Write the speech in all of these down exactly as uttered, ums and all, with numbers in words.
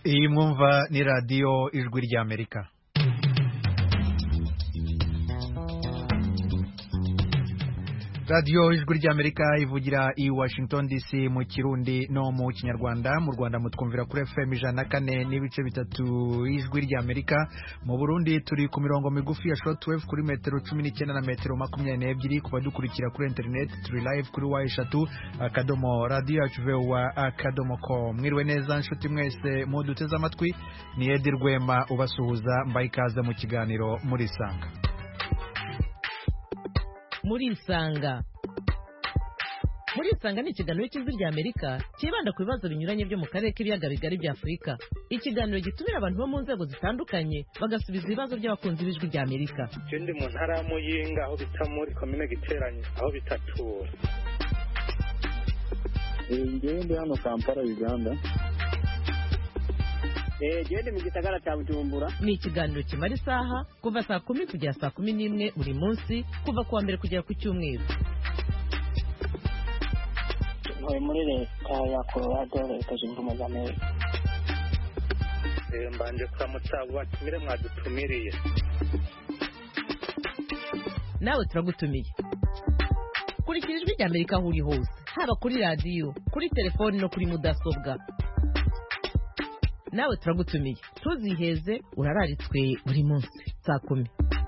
Iyi mwumva ni radiyo ijwi ry'Amerika. radiyo ijwi ry'Amerika ivugira i Washington D C mu Kirundi no mu Kinyarwanda. Mu Rwanda mutwumvira kuri F M ijana na kane n'ibice bitatu ijwi ry'Amerika. Mu Burundi turi ku mirongo migufi ya shortwave kuri metero cumi n'icyenda na metero makumyabiri n'ebyiri. Kuba dukurikira kuri internet turi live kuri wa eshatu akadomo radio yacu wa akadomo com. Mwiriwe neza nshuti mwese muduteze amatwi, ni Edi Rwema ubasuhuza, mbaye ikaze mu kiganiro muri Sanga. Muri Sanga Muri Sanga ni ikiganiro cy'ijwi ry'Amerika kibanda ku bibazo binyuranye byo mu karere k'ibiyaga bigari bya Afurika. Ikiganiro gitumira abantu bo mu nzego zitandukanye bagasubiza ibibazo by'abakunzi b'ijwi ry'Amerika. Ndi mu ntara ya Muyinga aho bita muri komine Giteranye aho bitatura. Ngende hano Kampala Uganda. Eh gende mu gisagara cya Bujumbura. Ni ikiganiro kimara isaha kuva saa kumi kugera saa kumi n'imwe buri munsi kuva kuwa mbere kugera ku cyumweru. Ntuye muri leta ya Colorado, leta zunze ubumwe za Amerika. Eh mbanje kuramutsa batumire mwadutumiriye. Nawe turagutumiye. Kurikira ijwi ry'Amerika aho uri hose, haba kuri radiyo, kuri telefoni no kuri mudasobwa. Nawe turagutumiye, tuziheze urararitswe buri munsi saa kumi.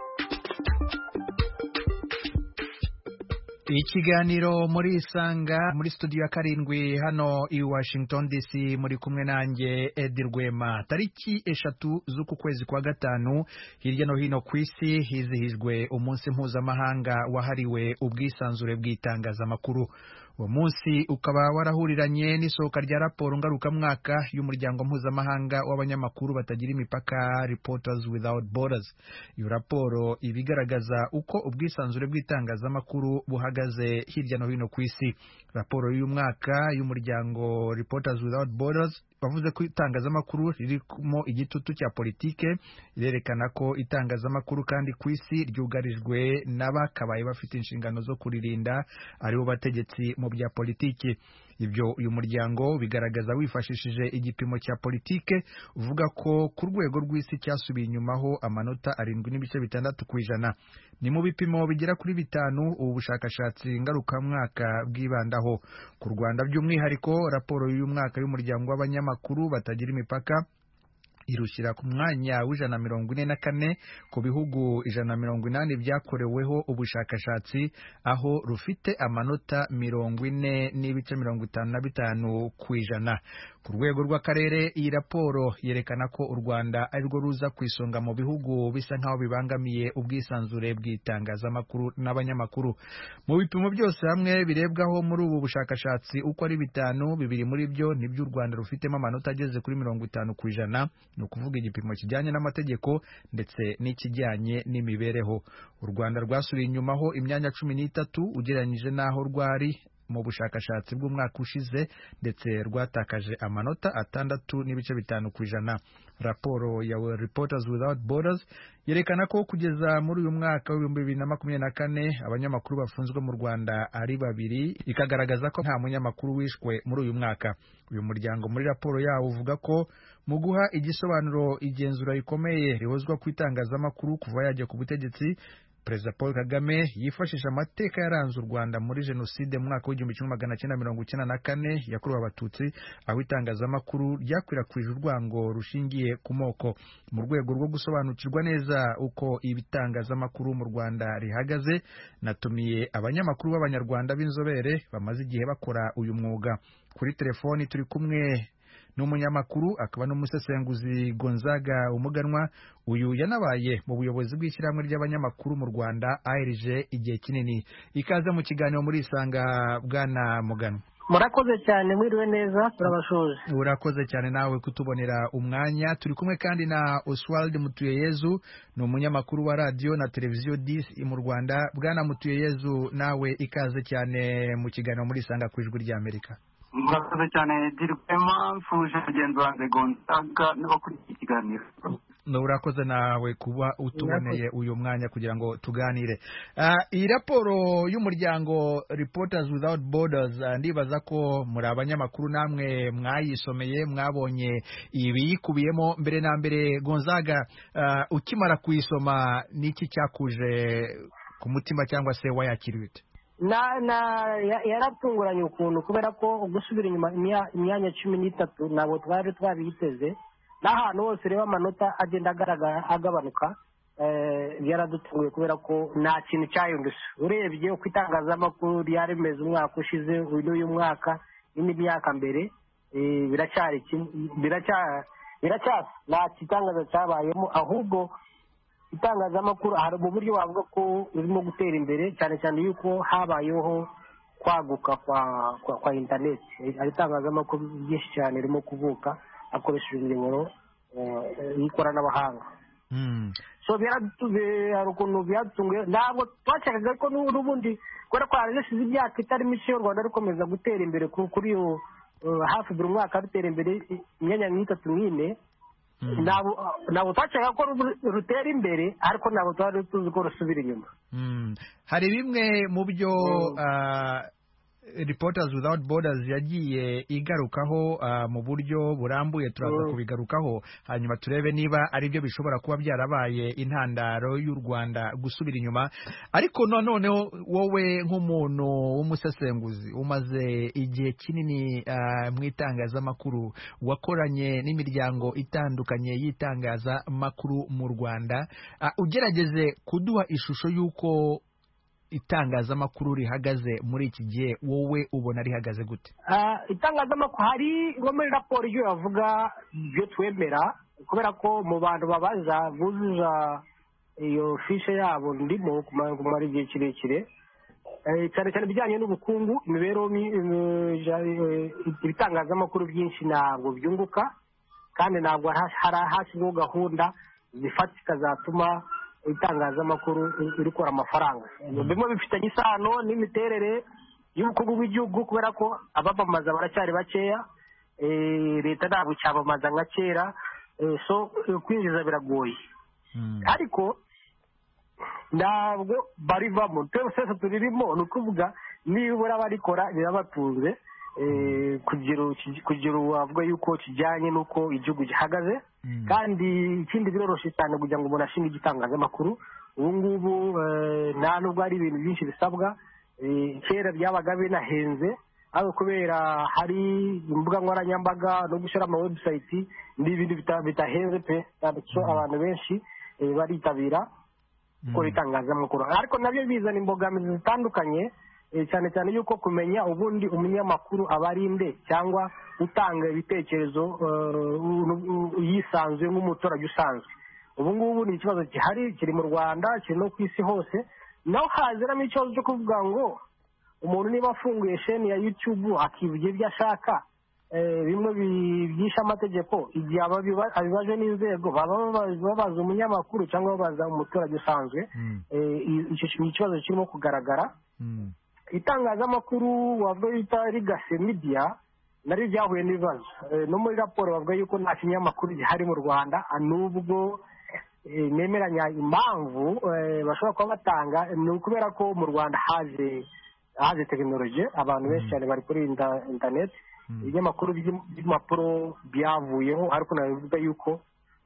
Ikiganiro muri Sanga muri studio ya karindwi hano i Washington D C, muri kumwe nanjye Edi Rwema. Tariki eshatu z'uku kwezi kwa gatanu hirya no hino ku isi hizihijwe umunsi mpuzamahanga wahariwe ubwisanzure bw'itangazamakuru. Uwo munsi ukaba warahuriranye n'isohoka rya raporo ngarukamwaka y'umuryango mpuzamahanga w'abanyamakuru batagira imipaka, Reporters Without Borders. Iyo raporo ibigaragaza uko ubwisanzure bw'itangazamakuru buhagaze hirya no hino ku isi. Raporo y'uyu mwaka y'umuryango Reporters Without Borders bavuze ko itangazamakuru ririmo igitutu cya politike, irerekana ko itangazamakuru kandi ku isi ryugarijwe n'abakabaye bafite inshingano zo kuririnda aribo bategetsi mu bya politike. Ibyo uyu muryango bigaragaza wifashishije igipimo cya politike uvuga ko ku rwego rw'isi cyasubiye inyumaho amanota arindwi n'ibice bitandatu ku ijana. Ni mu bipimo bigera kuri bitanu ubu bushakashatsi ngarukamwaka bwibandaho. Ku Rwanda by'umwihariko, raporo y'uyu mwaka y'umuryango w'abanyamakuru batagira imipaka irushyira ku mwanya w'ijana na mirongo ine na kane ku bihugu ijana na mirongo inani byakoreweho ubushakashatsi, aho rufite amanota mirongo ine n'ibice mirongo itanu na bitanu ku ijana. Ku rwego rw'akarere, iyi raporo yerekana ko u Rwanda ari rwo ruza ku isonga mu bihugu bisa nk'aho bibangamiye ubwisanzure bw'itangazamakuru n'abanyamakuru. Mu bipimo byose hamwe birebwaho muri ubu bushakashatsi uko ari bitanu, bibiri muri byo nibyo u Rwanda rufitemo amanota ageze kuri mirongo itanu ku ijana. Ni ukuvuga igipimo kijyanye n'amategeko ndetse n'ikijyanye n'imibereho. U Rwanda rwasubiye inyumaho imyanya cumi n'itatu ugereranyije n'aho rwari mu bushakashatsi bw'umwaka ushize, ndetse rwatakaje amanota atandatu n'ibice bitanu ku ijana. Raporo ya Reporters Without Borders yerekana ko kugeza muri uyu mwaka w'ibihumbi bibiri na makumyabiri na kane abanyamakuru bafunzwe mu Rwanda ari babiri, ikagaragaza ko nta munyamakuru wishwe muri uyu mwaka. Uyu muryango muri raporo yawo uvuga ko mu guha igisobanuro igenzura rikomeye rihozwa ku itangazamakuru kuva yajya ku butegetsi, Perezida Paul Kagame yifashisha amateka yaranze u Rwanda muri jenoside mu mwaka w'igihumbi kimwe magana cyenda mirongo icyenda na kane yakorewe Abatutsi, aho itangazamakuru ryakwirakwije urwango rushingiye ku moko. Mu rwego rwo gusobanukirwa neza uko ibitangazamakuru mu Rwanda rihagaze, natumiye abanyamakuru b'Abanyarwanda b'inzobere bamaze igihe bakora uyu mwuga. Kuri telefoni turi kumwe n'umunyamakuru akaba n'umusesenguzi Gonzaga Umuganwa. Uyu yanabaye mu buyobozi bw'ishyirahamwe ry'abanyamakuru mu Rwanda A R G igihe kinini. Ikaze mu kiganiro muri Sanga, Bwana Muganwa. Murakoze cyane, mwiriwe neza, turabashoje. Urakoze cyane nawe kutubonera umwanya. Turi kumwe kandi na Oswald Mutuyeyezu, ni umunyamakuru wa radio na televiziyo D C mu Rwanda. Bwana Mutuyeyezu, nawe ikaze cyane mu kiganiro muri Sanga ku ijwi ry'Amerika. Murakoze cyane Edi Rwema, mfuje mugenzi wanjye Gonzaga n'abakurikiye ikiganiro. urakoze nawe kuba utuboneye uyu mwanya kugira ngo tuganire. Iyi raporo y'umuryango Reporters Without Borders, ndibaza ko muri abanyamakuru namwe mwayisomeye, mwabonye ibiyikubiyemo. Mbere na mbere Gonzaga, ukimara kuyisoma niki cyakuje ku mutima cyangwa se wayakiriye ute? na na yaratunguranye ukuntu, kubera ko gusubira inyuma imyanya cumi n'itatu ntabwo twari twabiteze, n'ahantu hose reba amanota agenda agaragara agabanuka. Byaradutunguye kubera ko nta kintu cyahindutse. Urebye uko itangazamakuru ryari rimeze umwaka ushize n'uyu mwaka n'indi myaka mbere, biracyari biracyari nta kitangaza cyabayemo, ahubwo itangazamakuru hari mu buryo wavuga ko urimo gutera imbere, cyane cyane yuko habayeho kwaguka kwa kwa, kwa internet. Itangazamakuru byinshi cyane ririmo kuvuka akoresheje imiyoboro y'ikoranabuhanga. So byaradutunguye, hari ukuntu byadutunguye. Ntabwo twashakaga ko n'ubundi kubera ko harashize imyaka itari mike y'u Rwanda rukomeza gutera imbere kuri yo, hafi buri mwaka rutera imbere imyanya nk'itatu n'ine. Ntabwo twashakaga ko rutera imbere, ariko ntabwo twari tuzi ko rusubira inyuma. Hari bimwe mu byo Reporters Without Borders yagiye igarukaho mu buryo burambuye, turaza kubigarukaho hanyuma turebe niba ari byo bishobora kuba byarabaye intandaro y'u Rwanda gusubira inyuma. Ariko noneho wowe nk'umuntu w'umusesenguzi umaze igihe kinini mu itangazamakuru, wakoranye n'imiryango itandukanye y'itangazamakuru mu Rwanda, ugerageze kuduha ishusho y'uko itangazamakuru rihagaze muri iki gihe, wowe ubona rihagaze gute? Itangazamakuru hari ngo muri raporo iyo yavuga ibyo twemera, kubera ko mu bantu babaza buzuza iyo fishe yabo ndimo kumara igihe kirekire, cyane cyane bijyanye n'ubukungu, imibereho, ibitangazamakuru byinshi ntabwo byunguka, kandi ntabwo hari hashyizweho gahunda zifatika zatuma itangazamakuru rikora amafaranga. Bimwe bifitanye isano n'imiterere y'ubukungu bw'igihugu, kubera ko abamamaza baracyari bakeya, leta ntabwo icyamamaza nka kera, so kwinjiza biragoye. Ariko ntabwo barivamo, twese turirimo, ni ukuvuga nibura barikora birabatunze, kugira wavuga yuko kijyanye n'uko igihugu gihagaze. Kandi ikindi biroroshye cyane kugira ngo umuntu ashinge igitangazamakuru ubu ngubu, nta nubwo ari ibintu byinshi bisabwa. Kera byabaga binahenze, ariko kubera hari imbuga nkoranyambaga no gushyira ama website n'ibindi bitahenze pe, abantu benshi baritabira gukora itangazamakuru. Ariko nabyo bizana imbogamizi zitandukanye, cyane cyane yuko kumenya ubundi umunyamakuru aba ari nde, cyangwa utanga ibitekerezo yisanzuye nk'umuturage usanzwe. Ubu ngubu ni ikibazo gihari, kiri mu Rwanda, kiri no ku isi hose. Naho haziramo ikibazo cyo kuvuga ngo umuntu niba afunguye sheni ya YouTube akivugira ibyo ashaka, bimwe byishe amategeko, igihe abibaje n'inzego baba babaza umunyamakuru cyangwa babaza umuturage usanzwe. Icyo ni ikibazo kirimo kugaragara. Itangazamakuru wavuga yita Legacy Media nari byahuye n'ibibazo. No muri raporo bavuga yuko nta kinyamakuru gihari mu Rwanda, nubwo nemeranya impamvu bashobora kuba batanga, ni ukubera ko mu Rwanda haje haje tekinoloji, abantu benshi cyane bari kuri internet, ibinyamakuru by'impapuro byavuyeho. Ariko nabivuga yuko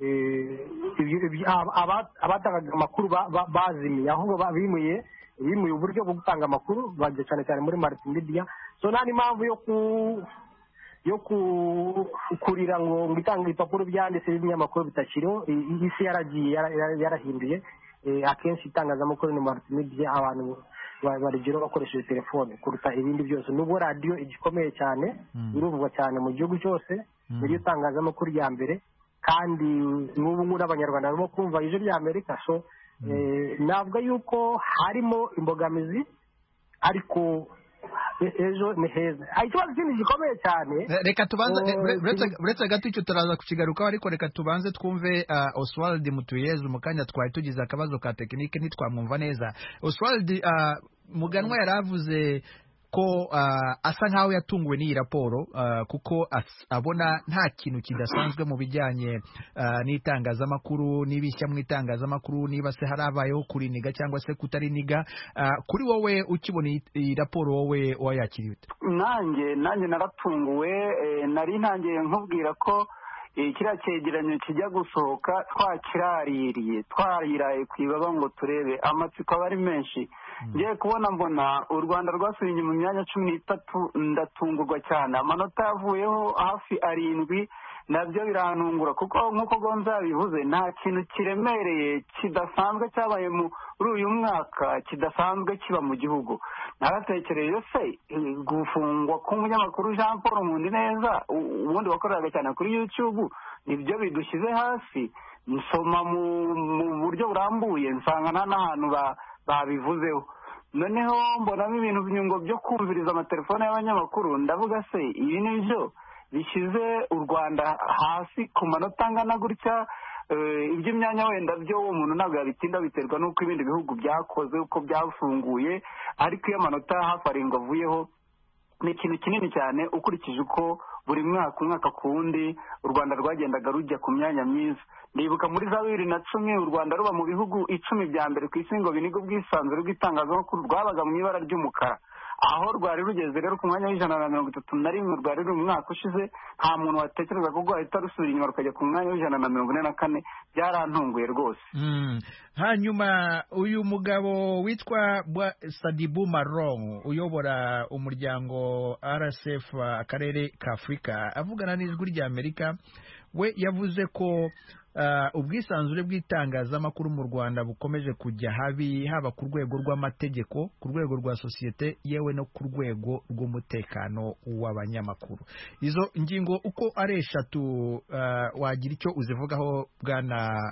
abatangaga amakuru bazimiye, ahubwo bimuye bimuye uburyo bwo gutanga amakuru, bajya cyane cyane muri multimedia. So nta n'impamvu yo ku yo kurira ngo ngitanga ibipapuro byanditse ibinyamakuru bitakiriho. Isi yaragiye yarahinduye, akenshi itangazamakuru ni multimedia, abantu barigero bakoresheje telefone kuruta ibindi byose. Nubwo radio igikomeye cyane, iruvugwa cyane mu gihugu cyose, muri itangazamakuru ya mbere, kandi n'ubu ngubu abanyarwanda barimo kumva ije rya Amerika. So navuga yuko harimo imbogamizi, ariko ejo ni heza. Ikibazo kindi gikomeye cyane, reka tubanze uretse gato icyo turaza kukigarukaho, ariko reka tubanze twumve Oswald Mutuyezu. Mu kanya twari tugize akabazo ka tekinike ntitwamwumva neza. Oswald, Muganwa yaravuze ko uh, asa nkaho yatunguwe n'iyi raporo uh, kuko as, abona nta kintu kidasanzwe mu bijyanye uh, n'itangazamakuru n'ibishya mu itangazamakuru niba se harabayeho kuriniga cyangwa se kutariniga uh, kuri wowe ukibona iyi raporo wowe wayakiriye ute? nanjye nanjye naratunguwe eh, nari ntangiye nkubwira ko kiriya cyegeranyo kijya gusohoka twakiraririye twariraye ku ibaba ngo turebe amatsiko aba ari menshi ngiye kubona mbona u Rwanda rwasubiye inyuma mu myanya cumi n'itatu ndatungurwa cyane amanota yavuyeho hafi arindwi nabyo birantungura kuko nk'uko Gonza bivuze nta kintu kiremereye kidasanzwe cyabaye muri uyu mwaka kidasanzwe kiba mu gihugu naratekereye se gufungwa k'umunyamakuru Jean Paul Nkundineza ubundi wakoreraga cyane kuri YouTube nibyo bidushyize hasi nsoma mu buryo burambuye nsanga nta n'ahantu babivuzeho noneho mbonamo ibintu byungo byo kumviriza amatelefone y'abanyamakuru ndavuga se ibi ni byo bishyize u Rwanda hasi ku manota angana gutya iby'imyanya wenda byo uwo muntu ntabwo yabitinda biterwa n'uko ibindi bihugu byakoze uko byafunguye ariko iyo amanota hafi arindwi avuyeho ni ikintu kinini cyane ukurikije uko buri mwaka umwaka ku wundi u Rwanda rwagendaga rujya ku myanya myiza ndibuka muri za bibiri na cumi u Rwanda ruba mu bihugu icumi bya mbere ku isi ngo biniga ubwisanzure bw'itangazamakuru rwabaga mu ibara ry'umukara aho rwari rugeze rero ku mwanya w'ijana na mirongo itatu na rimwe rwari ruri mu mwaka ushize nta muntu watekereza ko rwahita rusubira inyuma rukajya ku mwanya w'ijana na mirongo ine na kane byarantunguye rwose. Hanyuma uyu mugabo witwa Sadibu Maron uyobora umuryango R S F akarere ka Afurika avugana n'ijwi ry'Amerika we yavuze ko Uh, ubwisanzure bw'itangazamakuru mu Rwanda bukomeje kujya habi haba ku rwego rw'amategeko ku rwego rwa sosiyete yewe no ku rwego rw'umutekano w'abanyamakuru. Izo ngingo uko ari eshatu uh, wagira icyo uzivugaho bwana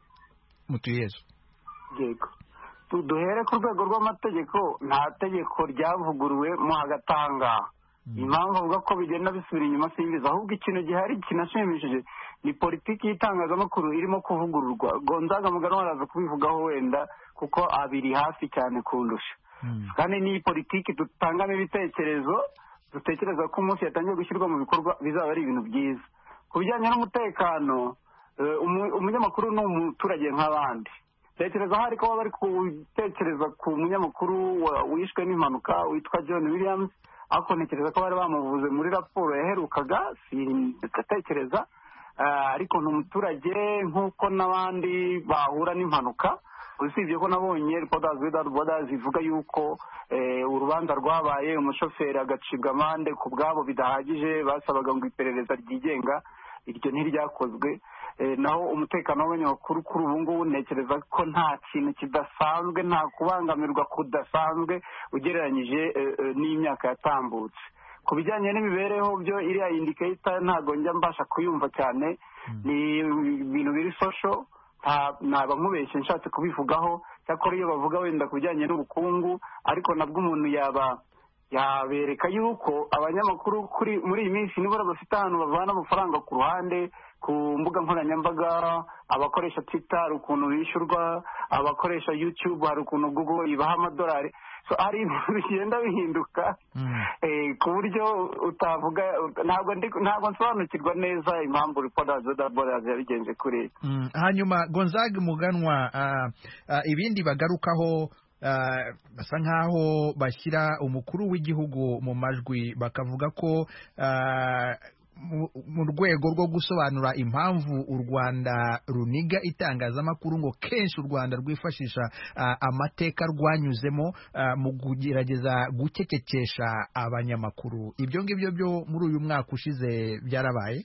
Mutuyezu? Yego, duhere ku rwego rw'amategeko nta tegeko ryavuguruwe mu hagatanga impamvu avuga ko bigenda bisubira inyuma simbiza ahubwo ikintu gihari kinashimishije ni politiki y'itangazamakuru irimo kuvugururwa Gonzaga Muganwa araza kubivugaho wenda kuko abiri hafi cyane kundusha kandi ni politiki dutangamo ibitekerezo dutekereza ko umunsi yatangiye gushyirwa mu bikorwa bizaba ari ibintu byiza ku bijyanye n'umutekano umunyamakuru ni umuturage nk'abandi tekereza hari ko bari gutekereza ku munyamakuru wishwe n'impanuka witwa John Williams ariko ntekereza ko bari bamuvuze muri raporo yaherukaga singatekereza ariko ni umuturage nk'uko n'abandi bahura n'impanuka usibye ko nabonye Reporters Without Borders ivuga yuko urubanza rwabaye umushoferi agacibwa amande ku bwabo bidahagije basabaga ngo iperereza ryigenga iryo ntiryakozwe naho umutekano w'abanyamakuru kuri ubu ngubu ntekereza ko nta kintu kidasanzwe nta kubangamirwa kudasanzwe ugereranyije n'imyaka yatambutse ku bijyanye n'imibereho byo iriya indicator ntabwo njya mbasha kuyumva cyane ni ibintu biri social ntabwo nkubeshye nshatse kubivugaho cyakora iyo bavuga wenda ku bijyanye n'ubukungu ariko nabwo umuntu yaba yabereka yuko abanyamakuru kuri muri iyi minsi nibura bafite ahantu bavana amafaranga ku ruhande ku mbuga nkoranyambaga abakoresha Twitter ukuntu bishyurwa abakoresha YouTube hari ukuntu Google ibaha amadolari so ari bigenda bihinduka ku buryo utavuga ntabwo ntabwo nsobanukirwa neza impamvu Reporters Without Borders yabigenje kuri hanyuma Gonzaga Muganwa ibindi bagarukaho basa nkaho bashyira umukuru w'igihugu mu majwi bakavuga ko mu rwego rwo gusobanura impamvu u Rwanda runiga itangazamakuru ngo kenshi u Rwanda rwifashisha amateka rwanyuzemo mu kugerageza gucecekesha abanyamakuru ibyo ngibyo byo muri uyu mwaka ushize byarabaye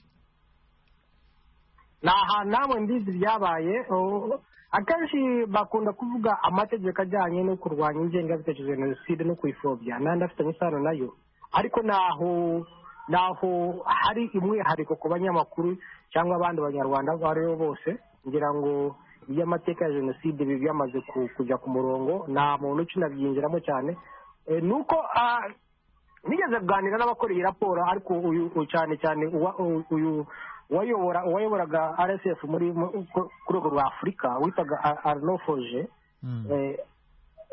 nta namwe mbizi byabaye akenshi bakunda kuvuga amategeko ajyanye no kurwanya ingengabitekerezo ya jenoside no kuyipfobya n'andi afitanye isano nayo ariko naho naho hari umwihariko ku banyamakuru cyangwa abandi banyarwanda abo ari bo bose ngira ngo iby'amateka ya jenoside byamaze kujya ku murongo nta muntu ukinabyinjiramo cyane nuko nigeze kuganira n'abakora iyi raporo ariko uyu cyane cyane uyu wayobora wayoboraga R S F muri ku rwego rwa Afurika witaga Arnaud Foge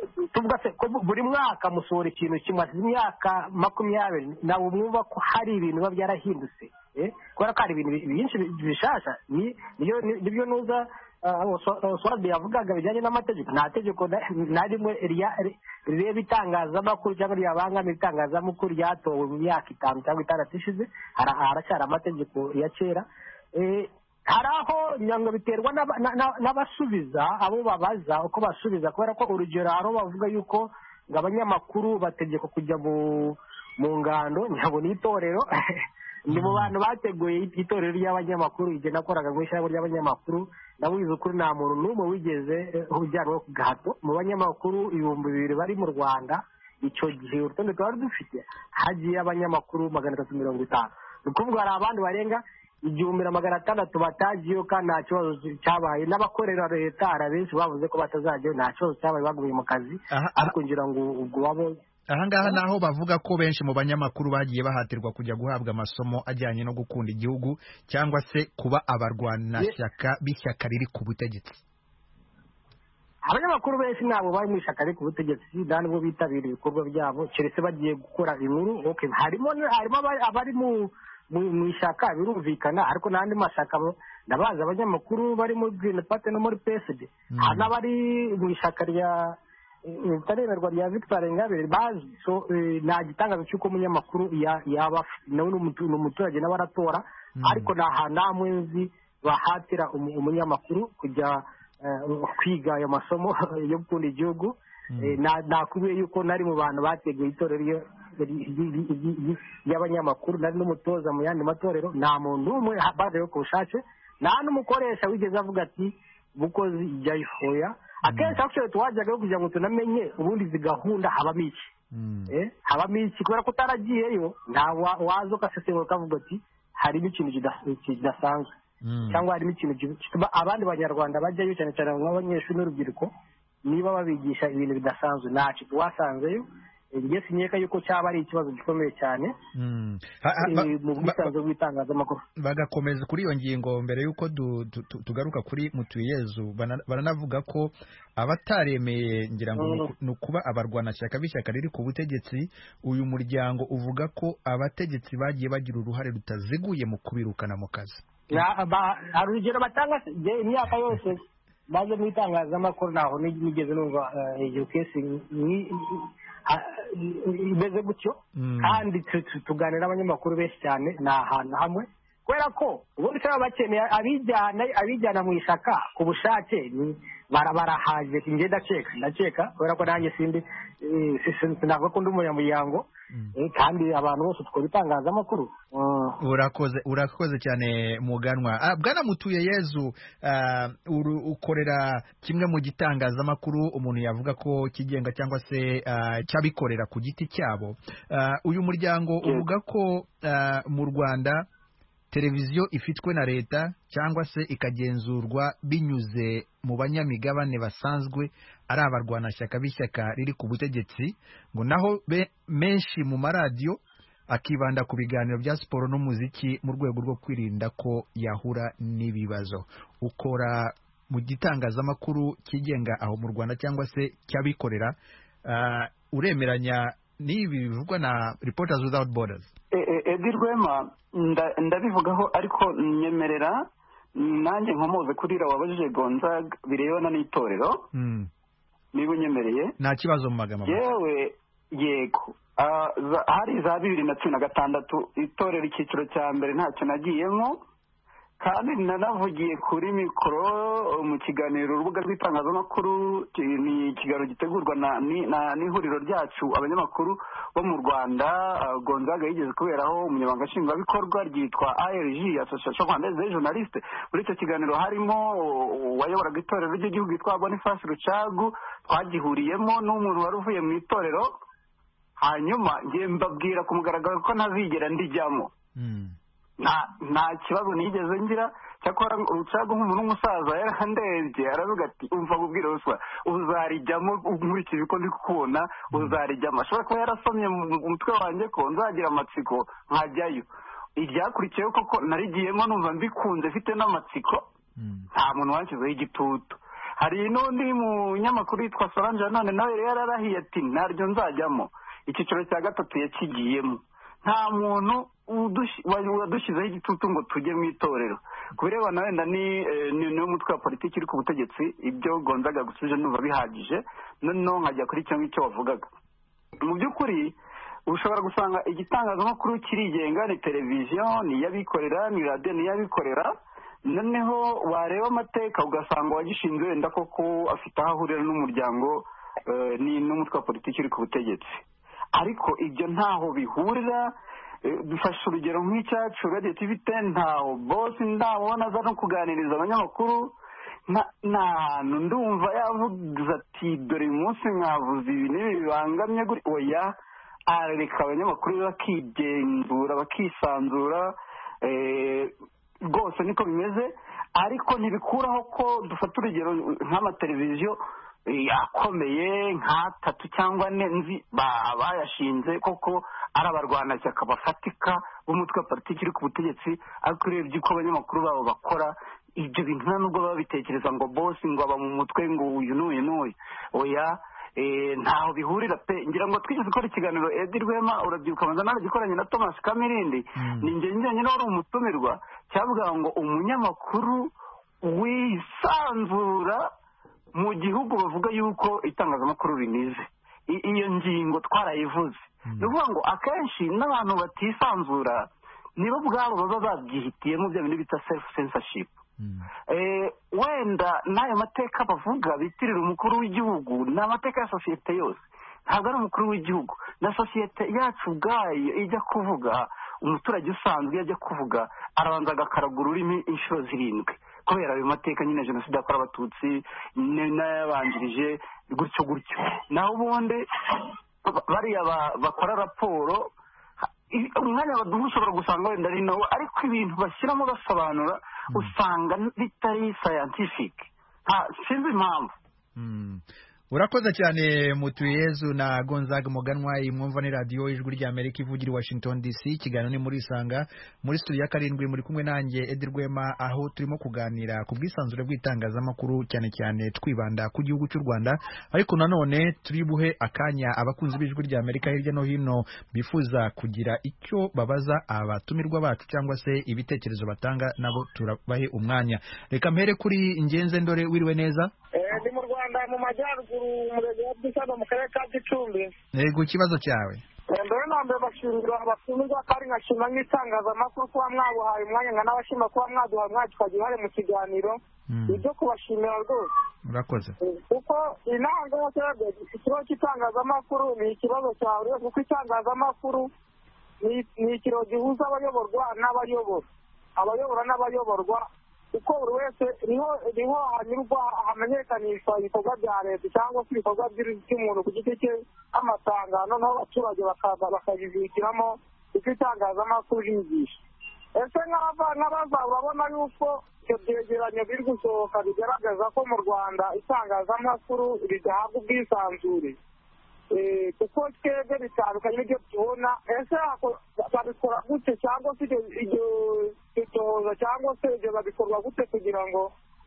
tuvuga se ko buri mwaka musohora ikintu kimwe imyaka makumyabiri nawe mwumva ko hari ibintu biba byarahindutse kubera ko hari ibintu byinshi bishasha nibyo nuza Oswald yavugaga bijyanye n'amategeko nta tegeko na rimwe rireba itangazamakuru cyangwa ryabangamira itangazamakuru ryatowe mu myaka itanu cyangwa itandatu ishize haracyari amategeko ya kera hari aho nyanga biterwa n'abasubiza abo babaza uko basubiza kubera ko urugero aho bavuga yuko ngo abanyamakuru bategeka kujya mu ngando ntabwo ni itorero ni mu bantu bateguye itorero ry'abanyamakuru igihe nakoraga mu ishyirahamwe ry'abanyamakuru ndabuze ukuri nta muntu n'umwe wigeze ujyanwa ku gahato mu banyamakuru ibihumbi bibiri bari mu Rwanda icyo gihe urutonde twari dufite hagiye abanyamakuru magana atatu mirongo itanu ni ukuvuga hari abandi barenga igihumbi na magana atandatu batagiyeyo kandi nta kibazo cyabaye n'abakorera leta hari abenshi bavuze ko batazajyayo nta kibazo cyabaye baguye mu kazi ariko ngira ngo ubwo wabo ahangaha naho bavuga ko benshi mu banyamakuru bagiye bahatirwa kujya guhabwa amasomo ajyanye no gukunda igihugu cyangwa se kuba abarwanashyaka b'ishyaka riri ku butegetsi. Abanyamakuru benshi ntabwo bari mu ishyaka riri ku butegetsi nta nubwo bitabira ibikorwa byabo keretse bagiye gukora inkuru harimo harimo abari mu mu ishyaka birumvikana ariko n'andi mashyaka ndabazi abanyamakuru bari muri Green Party no muri P S D hari n'abari mu ishyaka rya itaremerwa rya Victoire Ingabire bazi so nta gitangazo cy'uko umunyamakuru yaba nawe n'umuturage nawe aratora ariko nta namwe nzi bahatira umunyamakuru kujya kwiga ayo masomo yo gukunda igihugu nakubiye yuko nari mu bantu bateguye itorero y'abanyamakuru nari n'umutoza mu yandi matorero nta muntu n'umwe baje ku bushake nta n'umukoresha wigeze avuga ati bukozi jyayo oya akenshi actually twajyaga kugira ngo tunamenye ubundi izi gahunda habamo iki habamo iki kubera ko utaragiyeyo nta waza ugasesengura ukavuga ati harimo ikintu kidasanzwe cyangwa harimo ikintu gituma abandi banyarwanda bajyayo cyane cyane nk'abanyeshuri n'urubyiruko niba babigisha ibintu bidasanzwe ntacyo wasanzeyo njye sinyeka yuko cyaba ari ikibazo gikomeye cyane mu bwisanzwe bw'itangazamakuru. Bagakomeza kuri iyo ngingo mbere y'uko tugaruka kuri Mutuyezu baranavuga ko abataremeye ngira ngo ni ukuba abarwanashyaka b'ishyaka riri ku butegetsi uyu muryango uvuga ko abategetsi bagiye bagira uruhare rutaziguye mu kubirukana mu kazi. Hari urugero batanga imyaka yose baje mu itangazamakuru naho nigeze numva iyo kesi imeze gutyo kandi tuganira n'abanyamakuru benshi cyane ni ahantu hamwe kubera ko ubundi cyaba bakeneye abijyana abijyana mu ishyaka ku bushake barahaje njye ndaceka ndaceka kubera ko nanjye sindi ntabwo ko ndi umunyamuryango kandi abantu bose tukora itangazamakuru. urakoze urakoze cyane muganwa. Bwana Mutuyeyezu ukorera kimwe mu gitangazamakuru umuntu yavuga ko kigenga cyangwa se cyabikorera ku giti cyabo. Uyu muryango uvuga ko mu Rwanda televiziyo ifitwe na leta cyangwa se ikagenzurwa binyuze mu banyamigabane basanzwe ari abarwanashyaka b'ishyaka riri ku butegetsi ngo naho menshi mu maradiyo akibanda ku biganiro bya siporo n'umuziki mu rwego rwo kwirinda ko yahura n'ibibazo. Ukora mu gitangazamakuru kigenga aho mu Rwanda cyangwa se cyabikorera uremeranya n'ibi bivugwa na Reporters Without Borders? Edi Rwema ndabivugaho ariko nyemerera nanjye nkomoze kurira wabajije Gonzaga birebana n'itorero niba unyemereye nta kibazo mu magambo yewe yego hari za bibiri na cumi na gatandatu itorero icyiciro cya mbere ntacyo nagiyemo kandi nanavugiye kuri mikoro mu kiganiro urubuga rw'itangazamakuru ni ikiganiro gitegurwa n'ihuriro ryacu abanyamakuru bo mu Rwanda Gonzaga yigeze kuberaho umunyamabanga nshingwabikorwa ryitwa A R G Association Rwandaise des Journalistes. Muri icyo kiganiro harimo uwayoboraga itorero ry'igihugu yitwa Boniface Rucagu twagihuriyemo n'umuntu wari uvuye mu itorero hanyuma ngiye mbabwira ku mugaragaro ko ntazigera ndijyamo. nta kibazo nigeze ngira cyakora ucaga nk'umuntu w'umusaza yarandebye aravuga ati umva kubwira ruswa uzarijyamo nkurikije uko ndi kukubona uzarijyamo ashobora kuba yarasomye mu mutwe wanjye ko nzagira amatsiko nkajyayo iryakurikiyeho koko narigiyemo numva mbikunze mfite n'amatsiko nta muntu wanshyizeho igitutu hari n'undi munyamakuru witwa Solange none nawe rero yararahiye ati naryo nzajyamo. Icyiciro cya gatatu yakigiyemo. Nta muntu wadushyizeho igitutu ngo tujye mu itorero. Ku birebana wenda ni niyo mutwe wa politiki uri ku butegetsi, ibyo Gonzaga gusubije numva bihagije, noneho nkajya kuri icyo ngicyo wavugaga. Mu by'ukuri ushobora gusanga igitangazamakuru kirigenga, ni televiziyo, ni iy'abikorera, ni radiyo, ni iy'abikorera, noneho wareba amateka ugasanga wagishinzwe wenda koko afite aho ahurira n'umuryango n'umutwe wa politiki uri ku butegetsi. Ariko ibyo ntaho bihurira. Dufashe urugero nk'icyacu Radio T V ten, ntaho boss ndabona aza no kuganiriza abanyamakuru, nta hantu ndumva yavuze ati dore umunsi mwavuze ibi n'ibi bibangamye guri. Oya, arareka abanyamakuru bakigenzura bakisanzura, rwose niko bimeze. Ariko ntibikuraho ko dufata urugero nk'amateleviziyo akomeye nk'atatu cyangwa ane nzi bayashinze koko ari abarwanashyaka bafatika b'umutwe wa politiki uri ku butegetsi, ariko urebye uko abanyamakuru babo bakora ibyo bintu nta nubwo baba bitekereza ngo bosi ngo aba mu mutwe ngo uyu n'uyu n'uyu. Oya, ntaho bihurira pe. Ngira ngo twigeze gukora ikiganiro Edi Rwema, urabyibuka manza naragikoranye na Thomas Kamirindi, ni njye njyenyine wari umutumirwa, cyavuga ngo umunyamakuru wisanzura mu gihugu bavuga yuko itangazamakuru rinize. Iyo ngingo twarayivuze. Ni ukuvuga ngo akenshi n'abantu batisanzura nibo ubwabo baba babyihitiyemo bya bintu bita self censorship. Wenda n'ayo mateka bavuga bitirira umukuru w'igihugu ni amateka ya sosiyete yose, ntabwo ari umukuru w'igihugu. Na sosiyete yacu ubwayo ijya kuvuga, umuturage usanzwe ajya kuvuga arabanza agakaraga ururimi inshuro zirindwi kubera ayo mateka nyine jenoside yakorewe abatutsi n'ayabanjirije gutyo gutyo. Naho ubundi bariya bakora raporo umwanya baduha ushobora gusanga wenda ari nawo, ariko ibintu bashyiramo basobanura usanga bitari scientific. Sinzi impamvu. Urakoze cyane Mutuyezu na Gonzaga Muganwa. Imwumva ni radio Ijwi rya Amerika ivugira i Washington D C. Ikiganiro ni muri Isanga muri studio ya karindwi, muri kumwe nanjye Edi Rwema, aho turimo kuganira ku bwisanzure bw'itangazamakuru cyane cyane twibanda ku gihugu cy'u Rwanda, ariko nanone turi buhe akanya abakunzi b'Ijwi rya Amerika hirya no hino bifuza kugira icyo babaza abatumirwa bacu cyangwa se ibitekerezo batanga, nabo turabahe umwanya. Reka mpere kuri Ingenze Ndore. Wiriwe neza? Eh, ndi mu Rwanda mu majyaruguru umurenge wa Bisano mu karere ka Gicumbi. Yego, ikibazo cyawe? Mbere na mbere bashimira abatumirwa kandi nkashima nk'itangazamakuru kuba mwabuhaye umwanya nka n'abashima kuba mwaduhaye umwanya tukagira uruhare mu kiganiro. Ibyo kubashimira rwose. Urakoze. Kuko inanga yose ikibazo cy'itangazamakuru ni ikibazo cyawe, kuko itangazamakuru ni ikiro gihuza abayoborwa n'abayobora, abayobora n'abayoborwa, kuko buri wese niho hanyurwa hamenyekanishwa ibikorwa bya leta cyangwa se ibikorwa by'umuntu ku giti cye, amatanga noneho abaturage bakabizikiramo uko itangazamakuru yigisha. Ese nk'abaza urabona yuko ibyo byegeranyo biri gusohoka bigaragaza ko mu Rwanda itangazamakuru ridahabwa ubwisanzure, kuko twebwe bitandukanye n'ibyo tubona. Ese babikora gute, cyangwa se iryo tohoza cyangwa se ibyo babikorwa gute kugira ngo